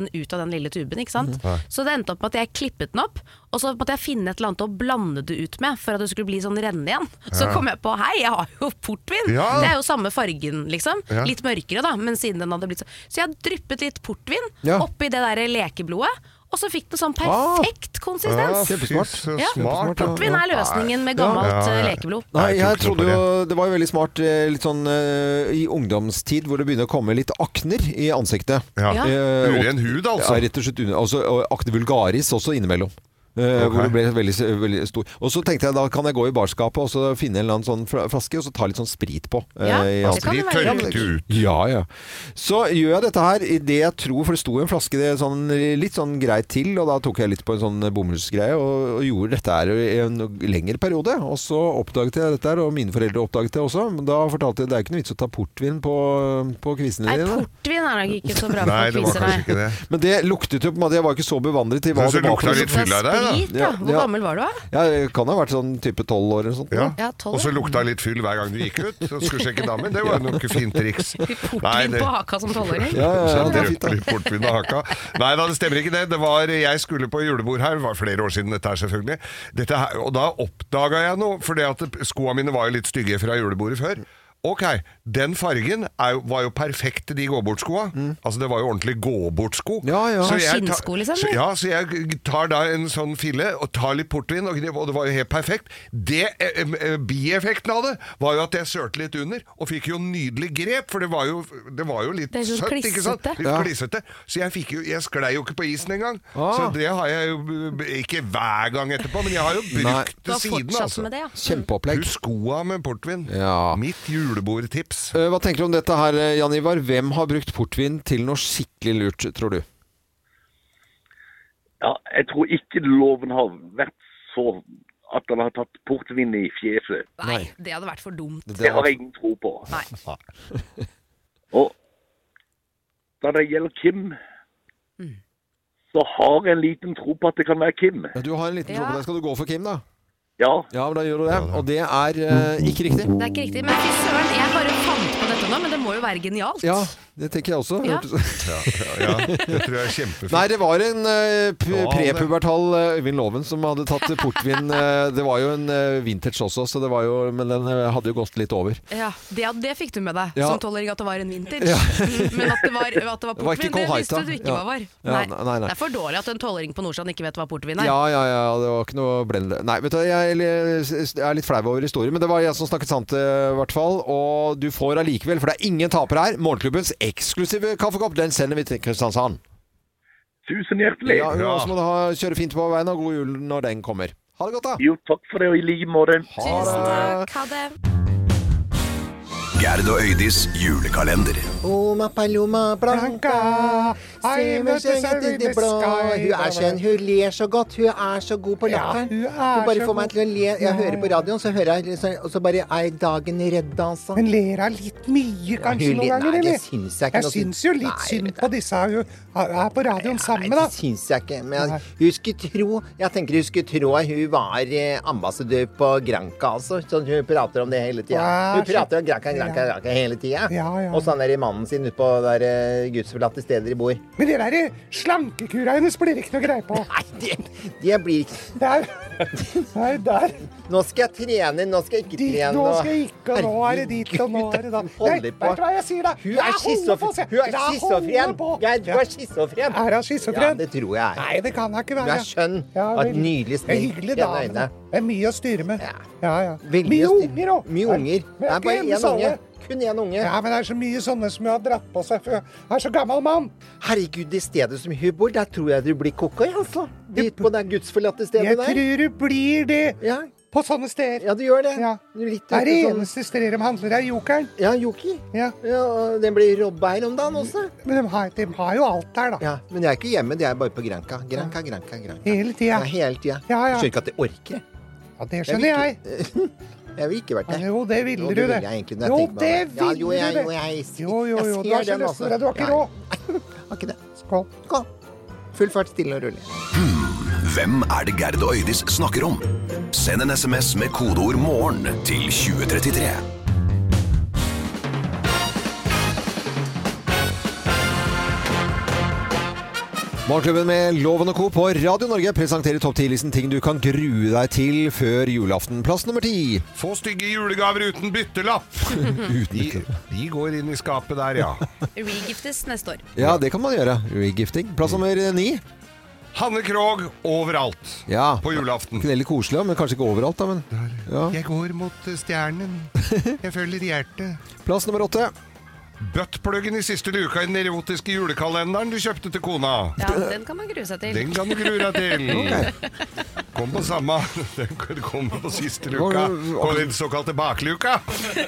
[SPEAKER 3] den ut av den lille tuben, ikke sant?
[SPEAKER 4] Mm.
[SPEAKER 3] Så det endte opp med at jeg klippet den opp, og så måtte jeg finne et eller annet å blande det ut med for at det skulle bli sånn renne igjen. Så
[SPEAKER 4] Ja.
[SPEAKER 3] kom jeg på, hei, jeg har jo portvin!
[SPEAKER 4] Ja.
[SPEAKER 3] Det er jo samme fargen, liksom.
[SPEAKER 4] Ja.
[SPEAKER 3] Litt mørkere da, men siden den hadde blitt så... Så jeg dryppet litt portvin
[SPEAKER 2] Ja.
[SPEAKER 3] oppi det der lekeblodet, og så fikk det sånn perfekt konsistens.
[SPEAKER 2] Ja, kjempesmart.
[SPEAKER 4] Så
[SPEAKER 3] Ja.
[SPEAKER 4] smart. da.
[SPEAKER 3] Portvin er løsningen med gammelt
[SPEAKER 4] Ja, ja, ja.
[SPEAKER 3] eh, lekeblod.
[SPEAKER 2] Nei,
[SPEAKER 4] Jeg
[SPEAKER 2] jeg
[SPEAKER 4] tror ikke noe
[SPEAKER 2] trodde
[SPEAKER 4] på
[SPEAKER 2] jo det var jo veldig smart eh, litt sånn eh, i ungdomstid hvor det begynner å komme litt akner i ansiktet.
[SPEAKER 4] Ja.
[SPEAKER 3] Ja.
[SPEAKER 2] Eh, og-
[SPEAKER 4] Uren hud, altså.
[SPEAKER 2] Ja, rett og slett. under- Altså, og akne vulgaris også innimellom. Eh,
[SPEAKER 4] Ok.
[SPEAKER 2] Hvor det ble veldig, veldig stor. Og så tenkte jeg da kan jeg gå i barskapet og så finne en eller annen sånn fla- flaske og så ta litt sånn sprit på. eh,
[SPEAKER 3] Ja,
[SPEAKER 2] i
[SPEAKER 3] det
[SPEAKER 2] ansiktet.
[SPEAKER 3] kan
[SPEAKER 4] Sprit
[SPEAKER 3] det være.
[SPEAKER 4] tørket ut.
[SPEAKER 2] Ja, ja. Så gjør jeg dette her i det jeg tror, for det sto en flaske det sånn, litt sånn greit til, og da tok jeg litt på en sånn bomullsgreie og, og gjorde dette her i en lengre periode. Og så oppdaget jeg dette her, og mine foreldre oppdaget det også. Men da fortalte jeg det er ikke noe vits å ta portvin på, på kvisene
[SPEAKER 3] Nei,
[SPEAKER 2] dine.
[SPEAKER 3] portvin er nok ikke så bra
[SPEAKER 4] Nei,
[SPEAKER 3] på
[SPEAKER 4] det var
[SPEAKER 3] kviser.
[SPEAKER 4] kanskje
[SPEAKER 3] nei.
[SPEAKER 4] ikke det.
[SPEAKER 2] Men det luktet jo på en måte, jeg var ikke så bevandret i hva
[SPEAKER 4] Så
[SPEAKER 2] det
[SPEAKER 4] det
[SPEAKER 2] var for
[SPEAKER 4] lukta
[SPEAKER 2] noe.
[SPEAKER 4] litt fyll av deg, da?
[SPEAKER 3] Sprit, ja.
[SPEAKER 2] Ja,
[SPEAKER 3] Hvor
[SPEAKER 2] ja.
[SPEAKER 3] gammel var du da?
[SPEAKER 2] Ja, det kan ha vært sånn type tolv år eller sånt.
[SPEAKER 4] Ja.
[SPEAKER 3] Ja, tolv,
[SPEAKER 4] Og så
[SPEAKER 3] ja.
[SPEAKER 4] lukta litt fyll hver gang du gikk ut og skulle sjekke damen. Det var jo noe fint triks. Nei,
[SPEAKER 3] Portvin
[SPEAKER 4] det-
[SPEAKER 3] på haka som tolvåring.
[SPEAKER 2] Ja, ja, ja,
[SPEAKER 4] Så
[SPEAKER 2] det er fint, da.
[SPEAKER 4] drypper litt portvin av haka. Nei da, det stemmer ikke det. Det var, jeg skulle på julebord her, det var flere år siden dette her selvfølgelig. Dette her, og da oppdaga jeg noe, for det at skoene mine var jo litt stygge fra julebordet før. Ok, den fargen er jo, var jo perfekt til de gåbortskoa. Altså det var jo ordentlig gåbortsko.
[SPEAKER 2] Ja, ja.
[SPEAKER 4] Så jeg tar-
[SPEAKER 3] Skinnsko, liksom,
[SPEAKER 4] så, ja, så jeg tar da en sånn fille og tar litt portvin, og, og det var jo helt perfekt. Det, eh, eh, bieffekten av det var jo at jeg sørte litt under, og fikk jo nydelig grep, for det var jo, det var jo litt
[SPEAKER 3] Det er så
[SPEAKER 4] søtt, ikke sant?
[SPEAKER 3] klissete.
[SPEAKER 4] Litt
[SPEAKER 2] Ja.
[SPEAKER 4] klissete. Så jeg, fikk jo, jeg sklei jo ikke på isen engang.
[SPEAKER 2] Ah.
[SPEAKER 4] Så det har jeg jo, ikke hver gang etterpå, men jeg har jo
[SPEAKER 2] Nei.
[SPEAKER 4] brukt
[SPEAKER 3] Du har
[SPEAKER 4] det siden,
[SPEAKER 3] fortsatt
[SPEAKER 4] altså.
[SPEAKER 3] med det, ja.
[SPEAKER 2] Kjempeopplegg.
[SPEAKER 4] Husk skoa med portvin.
[SPEAKER 2] Ja.
[SPEAKER 4] Mitt julebordtips.
[SPEAKER 2] Eh, Hva tenker du om dette her, eh, Jan Ivar? Hvem har brukt portvin til noe skikkelig lurt, tror du?
[SPEAKER 14] Ja, jeg tror ikke loven har vært så at den har tatt portvin i fjeset.
[SPEAKER 3] Nei, det hadde vært for dumt.
[SPEAKER 14] Det har jeg ingen tro på.
[SPEAKER 3] Nei.
[SPEAKER 14] Og da det gjelder Kim, så har jeg en liten tro på at det kan være Kim.
[SPEAKER 2] Ja, du har en liten tro på
[SPEAKER 3] Ja.
[SPEAKER 2] det. Skal du gå for Kim, da?
[SPEAKER 14] Ja,
[SPEAKER 2] Ja, men da gjør du det. Og det er eh, ikke riktig.
[SPEAKER 3] Det er ikke riktig, men fy søren, jeg bare fant på dette nå, men det må jo være genialt.
[SPEAKER 2] Ja, det tenker jeg også.
[SPEAKER 3] Ja.
[SPEAKER 2] Hørtes-
[SPEAKER 4] Ja, ja, ja, det tror jeg er kjempefint.
[SPEAKER 2] Nei, det var en uh,
[SPEAKER 4] Ja, det-
[SPEAKER 2] prepubertal eh, Øyvind Loven som hadde tatt portvin. eh, det var jo en eh, vintage også, så det var jo, men den eh, hadde jo gått litt over.
[SPEAKER 3] Ja, det, det fikk du med deg,
[SPEAKER 2] Ja.
[SPEAKER 3] som tolvåring, at det var en vintage.
[SPEAKER 2] Ja.
[SPEAKER 3] Men at det var, at det var
[SPEAKER 2] Det var ikke
[SPEAKER 3] portvin, det
[SPEAKER 2] Cole
[SPEAKER 3] visste
[SPEAKER 2] Haita.
[SPEAKER 3] du ikke
[SPEAKER 2] Ja.
[SPEAKER 3] hva var.
[SPEAKER 2] Ja,
[SPEAKER 3] Nei.
[SPEAKER 2] nei, nei.
[SPEAKER 3] Det er for dårlig at en tolvåring på Nordstrand ikke vet hva portvin er.
[SPEAKER 2] Ja, ja, ja, det var ikke noe blendende. Nei, vet du, jeg, jeg er litt flau over historien, men det var jeg som snakket sant eh, i hvert fall. Og du får allikevel, for det er ingen taper her, Morgenklubbens eksklusive kaffekopp, den sender vi til Kristiansand.
[SPEAKER 14] tusen hjertelig.
[SPEAKER 2] Ja, og så må du ha, kjøre fint på veien, og god jul når den kommer. Ha det godt, da.
[SPEAKER 14] Jo, takk for det, og i like måte.
[SPEAKER 3] Tusen takk, ha det.
[SPEAKER 10] Gerd og Øydis julekalender.
[SPEAKER 11] Oma paloma blanca, se meg skjenket i det blå. Hun er skjønn, hun ler så godt, hun er så god på latteren.
[SPEAKER 12] hun er
[SPEAKER 11] Hun bare
[SPEAKER 12] så
[SPEAKER 11] får meg
[SPEAKER 12] god.
[SPEAKER 11] til å le. Jeg hører på radioen, så hører jeg liksom, og så bare er dagen redd, altså.
[SPEAKER 12] Men ler hun litt mye, kanskje,
[SPEAKER 11] hun
[SPEAKER 12] noen
[SPEAKER 11] ler-
[SPEAKER 12] ganger,
[SPEAKER 11] nei, det
[SPEAKER 12] eller?
[SPEAKER 11] syns jeg ikke
[SPEAKER 12] Jeg
[SPEAKER 11] noe
[SPEAKER 12] syns jo litt
[SPEAKER 11] Nei,
[SPEAKER 12] synd
[SPEAKER 11] vet du.
[SPEAKER 12] på disse hun er på radioen sammen,
[SPEAKER 11] Nei,
[SPEAKER 12] da.
[SPEAKER 11] det syns jeg ikke. Men jeg, hun skulle tro Jeg tenker hun skulle tro at hun var eh, ambassadør på Granca, altså. Sånn hun prater om det hele tida.
[SPEAKER 12] Ja,
[SPEAKER 11] Hun
[SPEAKER 12] så-
[SPEAKER 11] prater om Granca, Granca,
[SPEAKER 12] Ja.
[SPEAKER 11] Granca hele tida.
[SPEAKER 12] Ja, ja.
[SPEAKER 11] Og så han der mannen sin ute på der eh, gudsforlatte steder de bor.
[SPEAKER 12] Men det der slankekura hennes blir det ikke noe greie på.
[SPEAKER 11] Nei, det, det blir ikke
[SPEAKER 12] Der. Nei, der.
[SPEAKER 11] Nå skal jeg trene, nå skal jeg ikke
[SPEAKER 12] Dit,
[SPEAKER 11] trene.
[SPEAKER 12] nå
[SPEAKER 11] og-
[SPEAKER 12] skal jeg ikke, og nå er det dit, og nå er det da.
[SPEAKER 11] Herregud, hun
[SPEAKER 12] Nei,
[SPEAKER 11] holder
[SPEAKER 12] vet
[SPEAKER 11] på.
[SPEAKER 12] du hva jeg sier da?
[SPEAKER 11] Hun
[SPEAKER 12] La
[SPEAKER 11] er
[SPEAKER 12] holde på,
[SPEAKER 11] schizofren.
[SPEAKER 12] se.
[SPEAKER 11] Hun er
[SPEAKER 12] La holde
[SPEAKER 11] schizofren.
[SPEAKER 12] på.
[SPEAKER 11] Geir, du
[SPEAKER 12] Ja.
[SPEAKER 11] er schizofren.
[SPEAKER 12] Er hun schizofren?
[SPEAKER 11] Ja, det tror jeg.
[SPEAKER 12] Nei, det kan jeg ikke
[SPEAKER 11] Du
[SPEAKER 12] være.
[SPEAKER 11] er skjønn.
[SPEAKER 12] Ja,
[SPEAKER 11] Og et
[SPEAKER 12] vel.
[SPEAKER 11] nydelig
[SPEAKER 12] Det er
[SPEAKER 11] smil.
[SPEAKER 12] hyggelig
[SPEAKER 11] Pene
[SPEAKER 12] dame.
[SPEAKER 11] øyne.
[SPEAKER 12] Det er mye å styre med.
[SPEAKER 11] Ja.
[SPEAKER 12] Ja, ja.
[SPEAKER 11] Veldig
[SPEAKER 12] Mye
[SPEAKER 11] å styre-
[SPEAKER 12] unger òg.
[SPEAKER 11] Mye unger. Det er bare én unge. Kun én unge.
[SPEAKER 12] Ja, men det er så mye sånne som hun har dratt på seg, for hun er så gammel mann.
[SPEAKER 11] Herregud, det stedet som hun bor, der tror jeg du blir kokka, altså. Dit på det gudsforlatte stedet
[SPEAKER 12] Jeg
[SPEAKER 11] der.
[SPEAKER 12] tror du blir det
[SPEAKER 11] Ja.
[SPEAKER 12] på sånne steder.
[SPEAKER 11] Ja, du gjør det.
[SPEAKER 12] Ja.
[SPEAKER 11] Litt
[SPEAKER 12] Det er
[SPEAKER 11] ute
[SPEAKER 12] det
[SPEAKER 11] sånn-
[SPEAKER 12] eneste stedet de handler, er Jokeren.
[SPEAKER 11] Ja, Joker.
[SPEAKER 12] Ja.
[SPEAKER 11] Ja, og den blir robba her om dagen også.
[SPEAKER 12] Men de har, de har jo alt der, da.
[SPEAKER 11] Ja, men jeg er ikke hjemme, det er bare på Granca. Granca, Granca, Granca.
[SPEAKER 12] Hele tida.
[SPEAKER 11] Ja, hele tida.
[SPEAKER 12] Ja, ja.
[SPEAKER 11] Jeg skjønner ikke at jeg orker.
[SPEAKER 12] Ja, det skjønner jeg.
[SPEAKER 11] Jeg vil ikke vært der.
[SPEAKER 12] Jo, det ville
[SPEAKER 11] Jo,
[SPEAKER 12] du,
[SPEAKER 11] det
[SPEAKER 12] det.
[SPEAKER 11] vil jeg egentlig når jeg
[SPEAKER 12] Jo,
[SPEAKER 11] tenker meg
[SPEAKER 12] det
[SPEAKER 11] om det. Ja, jo,
[SPEAKER 12] ville
[SPEAKER 11] jeg-
[SPEAKER 12] du,
[SPEAKER 11] jo,
[SPEAKER 12] det.
[SPEAKER 11] jeg-
[SPEAKER 12] Jo, jo,
[SPEAKER 11] jeg
[SPEAKER 12] jo. Du
[SPEAKER 11] ser
[SPEAKER 12] har så
[SPEAKER 11] den
[SPEAKER 12] lyst til
[SPEAKER 11] også.
[SPEAKER 12] det. Du har ikke
[SPEAKER 11] Ja.
[SPEAKER 12] råd.
[SPEAKER 11] Har ikke det.
[SPEAKER 12] Skål.
[SPEAKER 11] Skål. Full fart, stille og rolig.
[SPEAKER 10] Hvem er det Gerd og Øydis snakker om? Send en sms med kodeord morgen til tjue trettitre.
[SPEAKER 2] Morgenklubben med Loven og Co. på Radio Norge presenterer topp ti-listen ting du kan grue deg til før julaften. Plass nummer ti.
[SPEAKER 4] Få stygge julegaver uten byttelapp. de, de går inn i skapet der, ja.
[SPEAKER 3] Regiftes neste år.
[SPEAKER 2] Ja, det kan man gjøre. Regifting. Plass nummer ni.
[SPEAKER 4] Hanne Krogh overalt
[SPEAKER 2] ja.
[SPEAKER 4] på julaften.
[SPEAKER 2] Ikke veldig koselig, men kanskje ikke overalt. Da, men, ja.
[SPEAKER 4] Jeg går mot stjernen. Jeg følger hjertet.
[SPEAKER 2] Plass nummer åtte.
[SPEAKER 4] Buttpluggen i siste luka i den erotiske julekalenderen du kjøpte til kona.
[SPEAKER 3] Ja, den kan man grue seg til.
[SPEAKER 4] Den kan du grue deg til. Okay. Kom på samme. Den kommer på siste luka. Og den såkalte bakluka.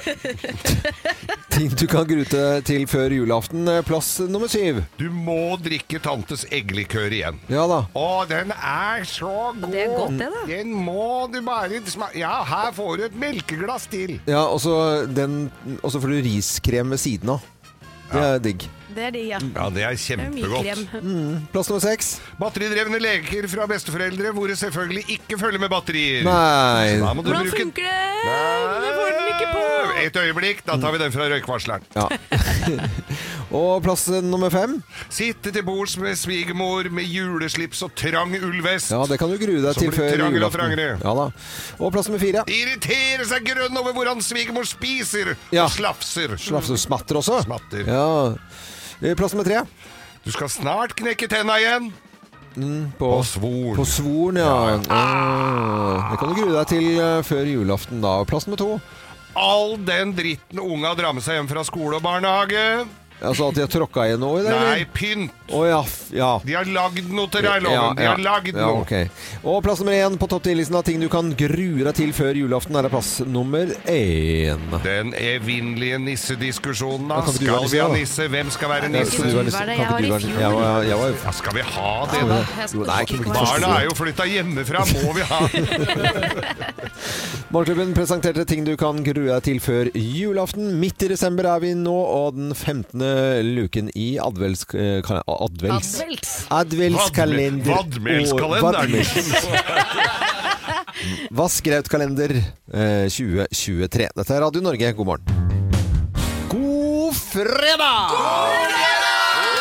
[SPEAKER 2] Ting du kan grue til før julaften. Plass nummer syv.
[SPEAKER 4] Du må drikke tantes egglikør igjen.
[SPEAKER 2] Ja da.
[SPEAKER 4] Å, den er så god.
[SPEAKER 3] Det er godt det da.
[SPEAKER 4] Den må du bare smake. Ja, her får du et melkeglass til.
[SPEAKER 2] Ja, og så får du riskrem ved siden av. Det er digg.
[SPEAKER 3] Det er digg, ja.
[SPEAKER 4] Ja, det er kjempegodt.
[SPEAKER 2] Mm. Plass nummer seks.
[SPEAKER 4] Batteridrevne leker fra besteforeldre, hvor det selvfølgelig ikke følger med batterier.
[SPEAKER 2] Nei.
[SPEAKER 4] Da må du
[SPEAKER 3] Hvordan
[SPEAKER 4] bruke...
[SPEAKER 3] funker det? Det får den ikke på.
[SPEAKER 4] Et øyeblikk, da tar vi den fra røykvarsleren.
[SPEAKER 2] Ja. Og plass nummer fem.
[SPEAKER 4] Sitte til bords med svigermor med juleslips og trang ullvest.
[SPEAKER 2] Ja, det kan du grue deg til før julaften. Ja da. Og plass nummer fire.
[SPEAKER 4] Irritere seg grønn over hvordan svigermor spiser
[SPEAKER 2] ja.
[SPEAKER 4] og slafser.
[SPEAKER 2] Slafser smatter også.
[SPEAKER 4] Smatter.
[SPEAKER 2] Ja. Plass nummer tre.
[SPEAKER 4] Du skal snart knekke tenna igjen.
[SPEAKER 2] Mm, på,
[SPEAKER 4] på svoren.
[SPEAKER 2] På svoren, ja. ja. Ah. Det kan du grue deg til uh, før julaften da. Plass nummer to.
[SPEAKER 4] All den dritten unga drar med seg hjem fra skole og barnehage.
[SPEAKER 2] Altså at de har tråkka i noe? Eller?
[SPEAKER 4] Nei, pynt.
[SPEAKER 2] Oh, ja, ja.
[SPEAKER 4] De har lagd noe til deg, Loven. De har lagd
[SPEAKER 2] ja,
[SPEAKER 4] noe.
[SPEAKER 2] Okay. Og plass nummer én på topp ti-listen av ting du kan grue deg til før julaften, er det plass nummer én.
[SPEAKER 4] Den evinnelige nissediskusjonen da. Skal vi ha nisse? Hvem skal være nisse?
[SPEAKER 3] Ikke du var det, jeg var i fjor.
[SPEAKER 2] Jeg var, jeg var...
[SPEAKER 4] Ja, skal vi ha det da?
[SPEAKER 2] Jo, nei,
[SPEAKER 4] barna er jo flyttet hjemmefra, må vi ha.
[SPEAKER 2] Morgenklubben presenterte ting du kan grue deg til før julaften. Midt i desember er vi nå, og den femtende luken i advels... Advels.
[SPEAKER 3] Advels.
[SPEAKER 2] Advelskalender.
[SPEAKER 4] Vadmelskalenderen.
[SPEAKER 2] Vaskerautkalender eh, tjue tjuetre. Dette er Radio Norge. God morgen. God fredag! God fredag!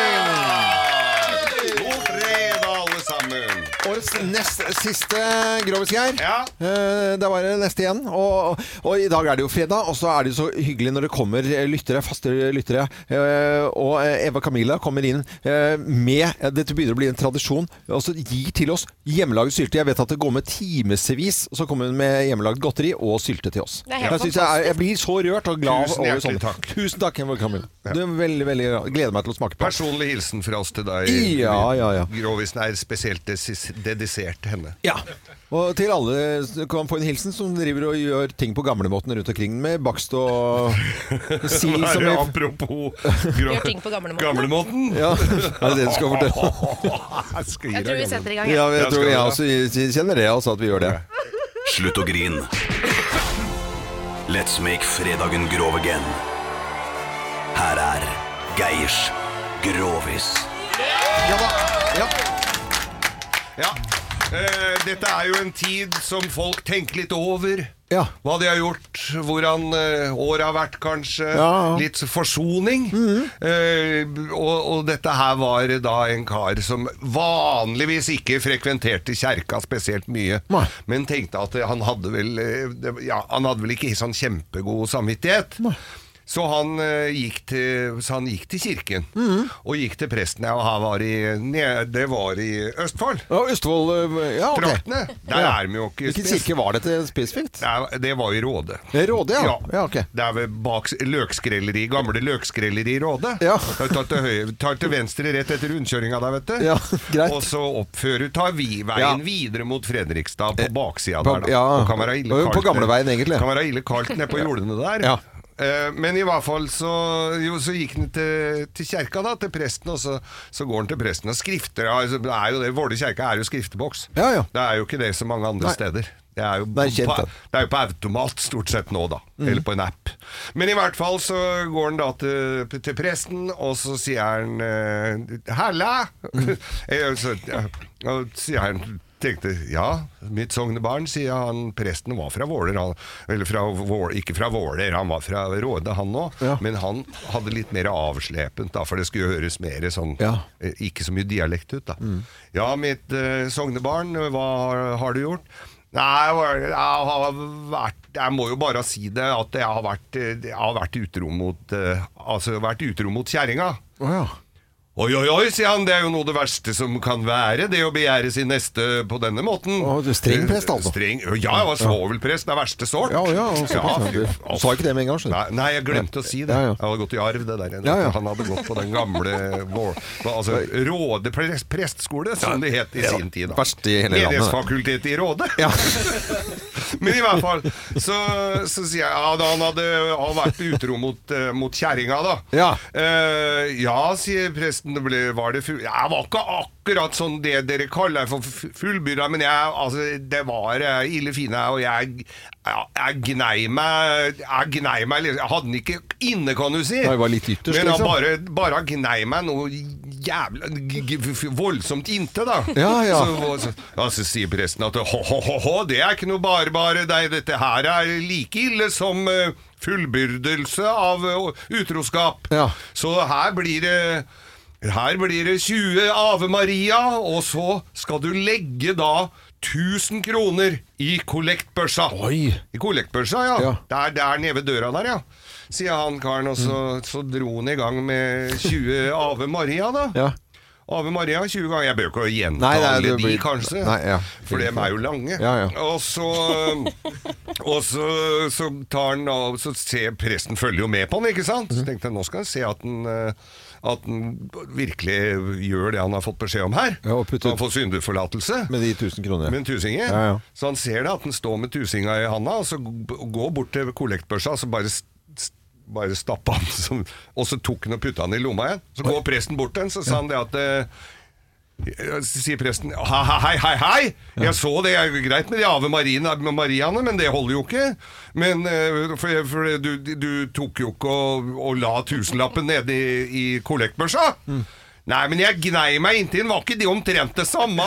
[SPEAKER 2] Hei!
[SPEAKER 4] God fredag, alle sammen.
[SPEAKER 2] Årets nest siste Grovis-Geir.
[SPEAKER 4] Ja.
[SPEAKER 2] Eh, det var det neste igjen. Og, og i dag er det jo fredag, og så er det jo så hyggelig når det kommer lyttere, faste lyttere. Eh, og Eva Camilla kommer inn eh, med, dette begynner å bli en tradisjon, og så gir til oss hjemmelaget sylte. Jeg vet at det går med timevis, og så kommer hun med hjemmelaget godteri og sylte til oss.
[SPEAKER 3] Det er helt
[SPEAKER 2] jeg, synes jeg, jeg blir så rørt og glad
[SPEAKER 4] Tusen
[SPEAKER 2] over sånn.
[SPEAKER 4] takk.
[SPEAKER 2] Tusen takk, Eva Camilla. Ja. Det er veldig, veldig gleder meg til å smake på.
[SPEAKER 4] Personlig hilsen fra oss til deg.
[SPEAKER 2] Ja, ja, ja.
[SPEAKER 4] Grovisen er spesielt dedisert henne.
[SPEAKER 2] Ja. Og til alle kan få en hilsen som driver og gjør ting på gamlemåten rundt omkring med bakst og sild som
[SPEAKER 4] er apropos
[SPEAKER 3] gjør ting på gamlemåten.
[SPEAKER 4] Gamlemåten?
[SPEAKER 2] Ja, er det det du skal fortelle?
[SPEAKER 3] Jeg tror vi setter i gang.
[SPEAKER 2] Ja, jeg tror jeg også kjenner det også, at vi gjør det.
[SPEAKER 10] Slutt å grin. Let's make fredagen grov again. Her er Geirs Grovis.
[SPEAKER 4] Ja da, ja. Ja. Uh, dette er jo en tid som folk tenker litt over.
[SPEAKER 2] Ja.
[SPEAKER 4] Hva de har gjort, hvordan uh, året har vært kanskje,
[SPEAKER 2] ja.
[SPEAKER 4] Litt forsoning. Mm-hmm. uh, og, og dette her var da en kar som vanligvis ikke frekventerte kjerka spesielt mye,
[SPEAKER 2] Nei.
[SPEAKER 4] Men tenkte at han hadde vel, uh, ja, han hadde vel ikke sånn kjempegod samvittighet. Nei. Så han, uh, gikk til, så han gikk til kirken, mm. og gikk til presten, ja, og han var i, ned, det var i Østfold.
[SPEAKER 2] Ja, Østfold, ja, ok.
[SPEAKER 4] Traktene, der
[SPEAKER 2] ja.
[SPEAKER 4] er vi jo ikke
[SPEAKER 2] Hvilken kirke var dette spesifikt?
[SPEAKER 4] Det, det var i Råde.
[SPEAKER 2] Råde, ja.
[SPEAKER 4] Ja,
[SPEAKER 2] ja ok.
[SPEAKER 4] Det er ved bak løkskrelleri, gamle løkskrelleri i Råde.
[SPEAKER 2] Ja.
[SPEAKER 4] Tar til, høyre, tar til venstre rett etter rundkjøringa der, vet du.
[SPEAKER 2] Ja, greit.
[SPEAKER 4] Og så oppfører, tar vi veien ja. videre mot Fredrikstad på baksida
[SPEAKER 2] på,
[SPEAKER 4] der da.
[SPEAKER 2] Ja.
[SPEAKER 4] Og kan være ille kaldt.
[SPEAKER 2] På gamleveien egentlig.
[SPEAKER 4] Kan være ille kaldt nede på jordene der.
[SPEAKER 2] Ja.
[SPEAKER 4] Men i hvert fall så, jo, så gikk han til, til kjerka da, til presten, og så, så går han til presten og skrifter. Altså, det er jo det, Vårde kjerka er jo skrifteboks.
[SPEAKER 2] Ja, ja.
[SPEAKER 4] Det er jo ikke det så mange andre Nei. steder. Det er, jo
[SPEAKER 2] det, er kjent,
[SPEAKER 4] på, det er jo på automat stort sett nå da, mm. eller på en app. Men i hvert fall så går han da til, til presten, og så sier han Halla! Mm. så, ja, og sier han tenkte, ja, mitt sognebarn, sier han, presten var fra Våler, han, eller fra Våler, ikke fra Våler, han var fra Råde han også, ja. Men han hadde litt mer avslepent da, for det skulle høres mer sånn, ja. Ikke så mye dialekt ut da. Mm. Ja, mitt uh, sognebarn, hva har du gjort? Nei, jeg har vært, jeg må jo bare si det, at jeg har vært, jeg har vært utro mot, uh, altså vært utro mot kjæringa. Å oh, ja. Oi, oi, oi, sier han, det er jo noe det verste som kan være, det å begjære sin neste på denne måten.
[SPEAKER 2] Å, du er streng prest, altså.
[SPEAKER 4] Streng, ja, jeg var svovelprest, det er verste sort.
[SPEAKER 2] Ja, ja, ja, ja du sa ikke det med en gang,
[SPEAKER 4] nei, nei, jeg glemte å si det. Ja, ja. Jeg hadde gått i arv, det der. Ja, ja. Han hadde gått på den gamle, altså, Råde prest, prestskole, som det het i ja, sin tid.
[SPEAKER 2] Verst i hele landet.
[SPEAKER 4] Mediesfakultet i Råde. Ja. Men i hvert fall, så, så sier jeg, ja, da han hadde, hadde vært utro mot, uh, mot kjæringa da. Ja. Uh, ja, sier presten, det ble, var det full... Jeg var ikke akkurat sånn det dere kaller for fullbyrda, men jeg, altså, det var uh, ille fine, og jeg, jeg, jeg gnei meg, jeg gnei meg, jeg hadde den ikke inne, kan du si.
[SPEAKER 2] Det var litt ytterst,
[SPEAKER 4] men han bare, bare gnei meg noe jævla voldsomt inte da.
[SPEAKER 2] Ja, ja.
[SPEAKER 4] Så, så, ja, så sier presten at ho, ho, ho, ho, det er ikke noe bare, bare, det, dette her er like ille som uh, fullbyrdelse av uh, utroskap. Ja. Så her blir det Her blir det tjue Ave Maria, og så skal du legge da tusen kroner i kollektbørsa.
[SPEAKER 2] Oi!
[SPEAKER 4] I kollektbørsa, ja. ja. Der, der nede ved døra der, ja. Sier han, Karen, og så, mm. så dro han i gang med tjue Ave Maria, da. Ja. Ave Maria tjue ganger. Jeg bør jo ikke gjenta nei, nei, alle de, kanskje. Nei, ja. For de er jo lange. Ja, ja. Og så, og så, så tar han, og så ser presten følger jo med på han, ikke sant? Så tenkte jeg, nå skal han se at han... at han virkelig gjør det han har fått beskjed om her. Ja, så han får syndeforlatelse.
[SPEAKER 2] Med de tusen kroner.
[SPEAKER 4] Med en tusinger. Ja, ja. Så han ser det, at han står med tusinga i handa, og så går bort til kollektbørsa, og så bare, bare stapper han, som, og så tok han og puttet han i lomma igjen. Så går presten bort til han, så sa han det at... Så sier presten, hei, hei, hei, hei, jeg så det er greit med de Ave Mariene, Mariane, men det holder jo ikke. Men for, for du, du tok jo ikke og, og la tusenlappen nede i, i kollektbørsa. Mm. Nei, men jeg gnei meg inntil, var ikke de omtrent det samme?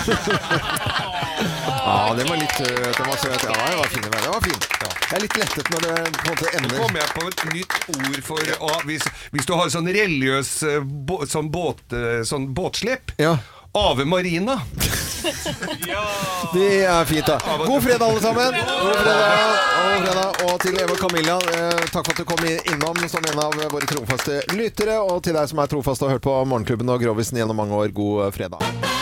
[SPEAKER 2] Ja, det var litt søt, det var søt. Ja, det var fint, det var fint. Ja. Jeg er litt lettet når det på en måte ender.
[SPEAKER 4] Så kommer jeg på et nytt ord for, og hvis, hvis du har sånn religiøs sånn, båt, sånn båtslipp, ja. Ave Marina.
[SPEAKER 2] Ja. Det er fint da. God fredag alle sammen. God fredag, god fredag. Og til Eva og Camilla, eh, takk for at du kom innom som en av våre trofaste lyttere, og til deg som er trofast og hørt på Morgenklubben og Grovisen gjennom mange år, god fredag.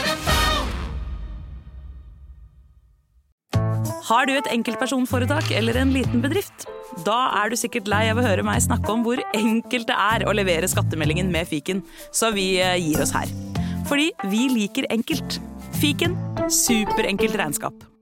[SPEAKER 1] Har du et enkeltpersonforetak eller en liten bedrift? Da er du sikkert lei av å høre meg snakke om hvor enkelt det er å levere skattemeldingen med Fiken, så vi gir oss her. Fordi vi liker enkelt. Fiken, superenkelt regnskap.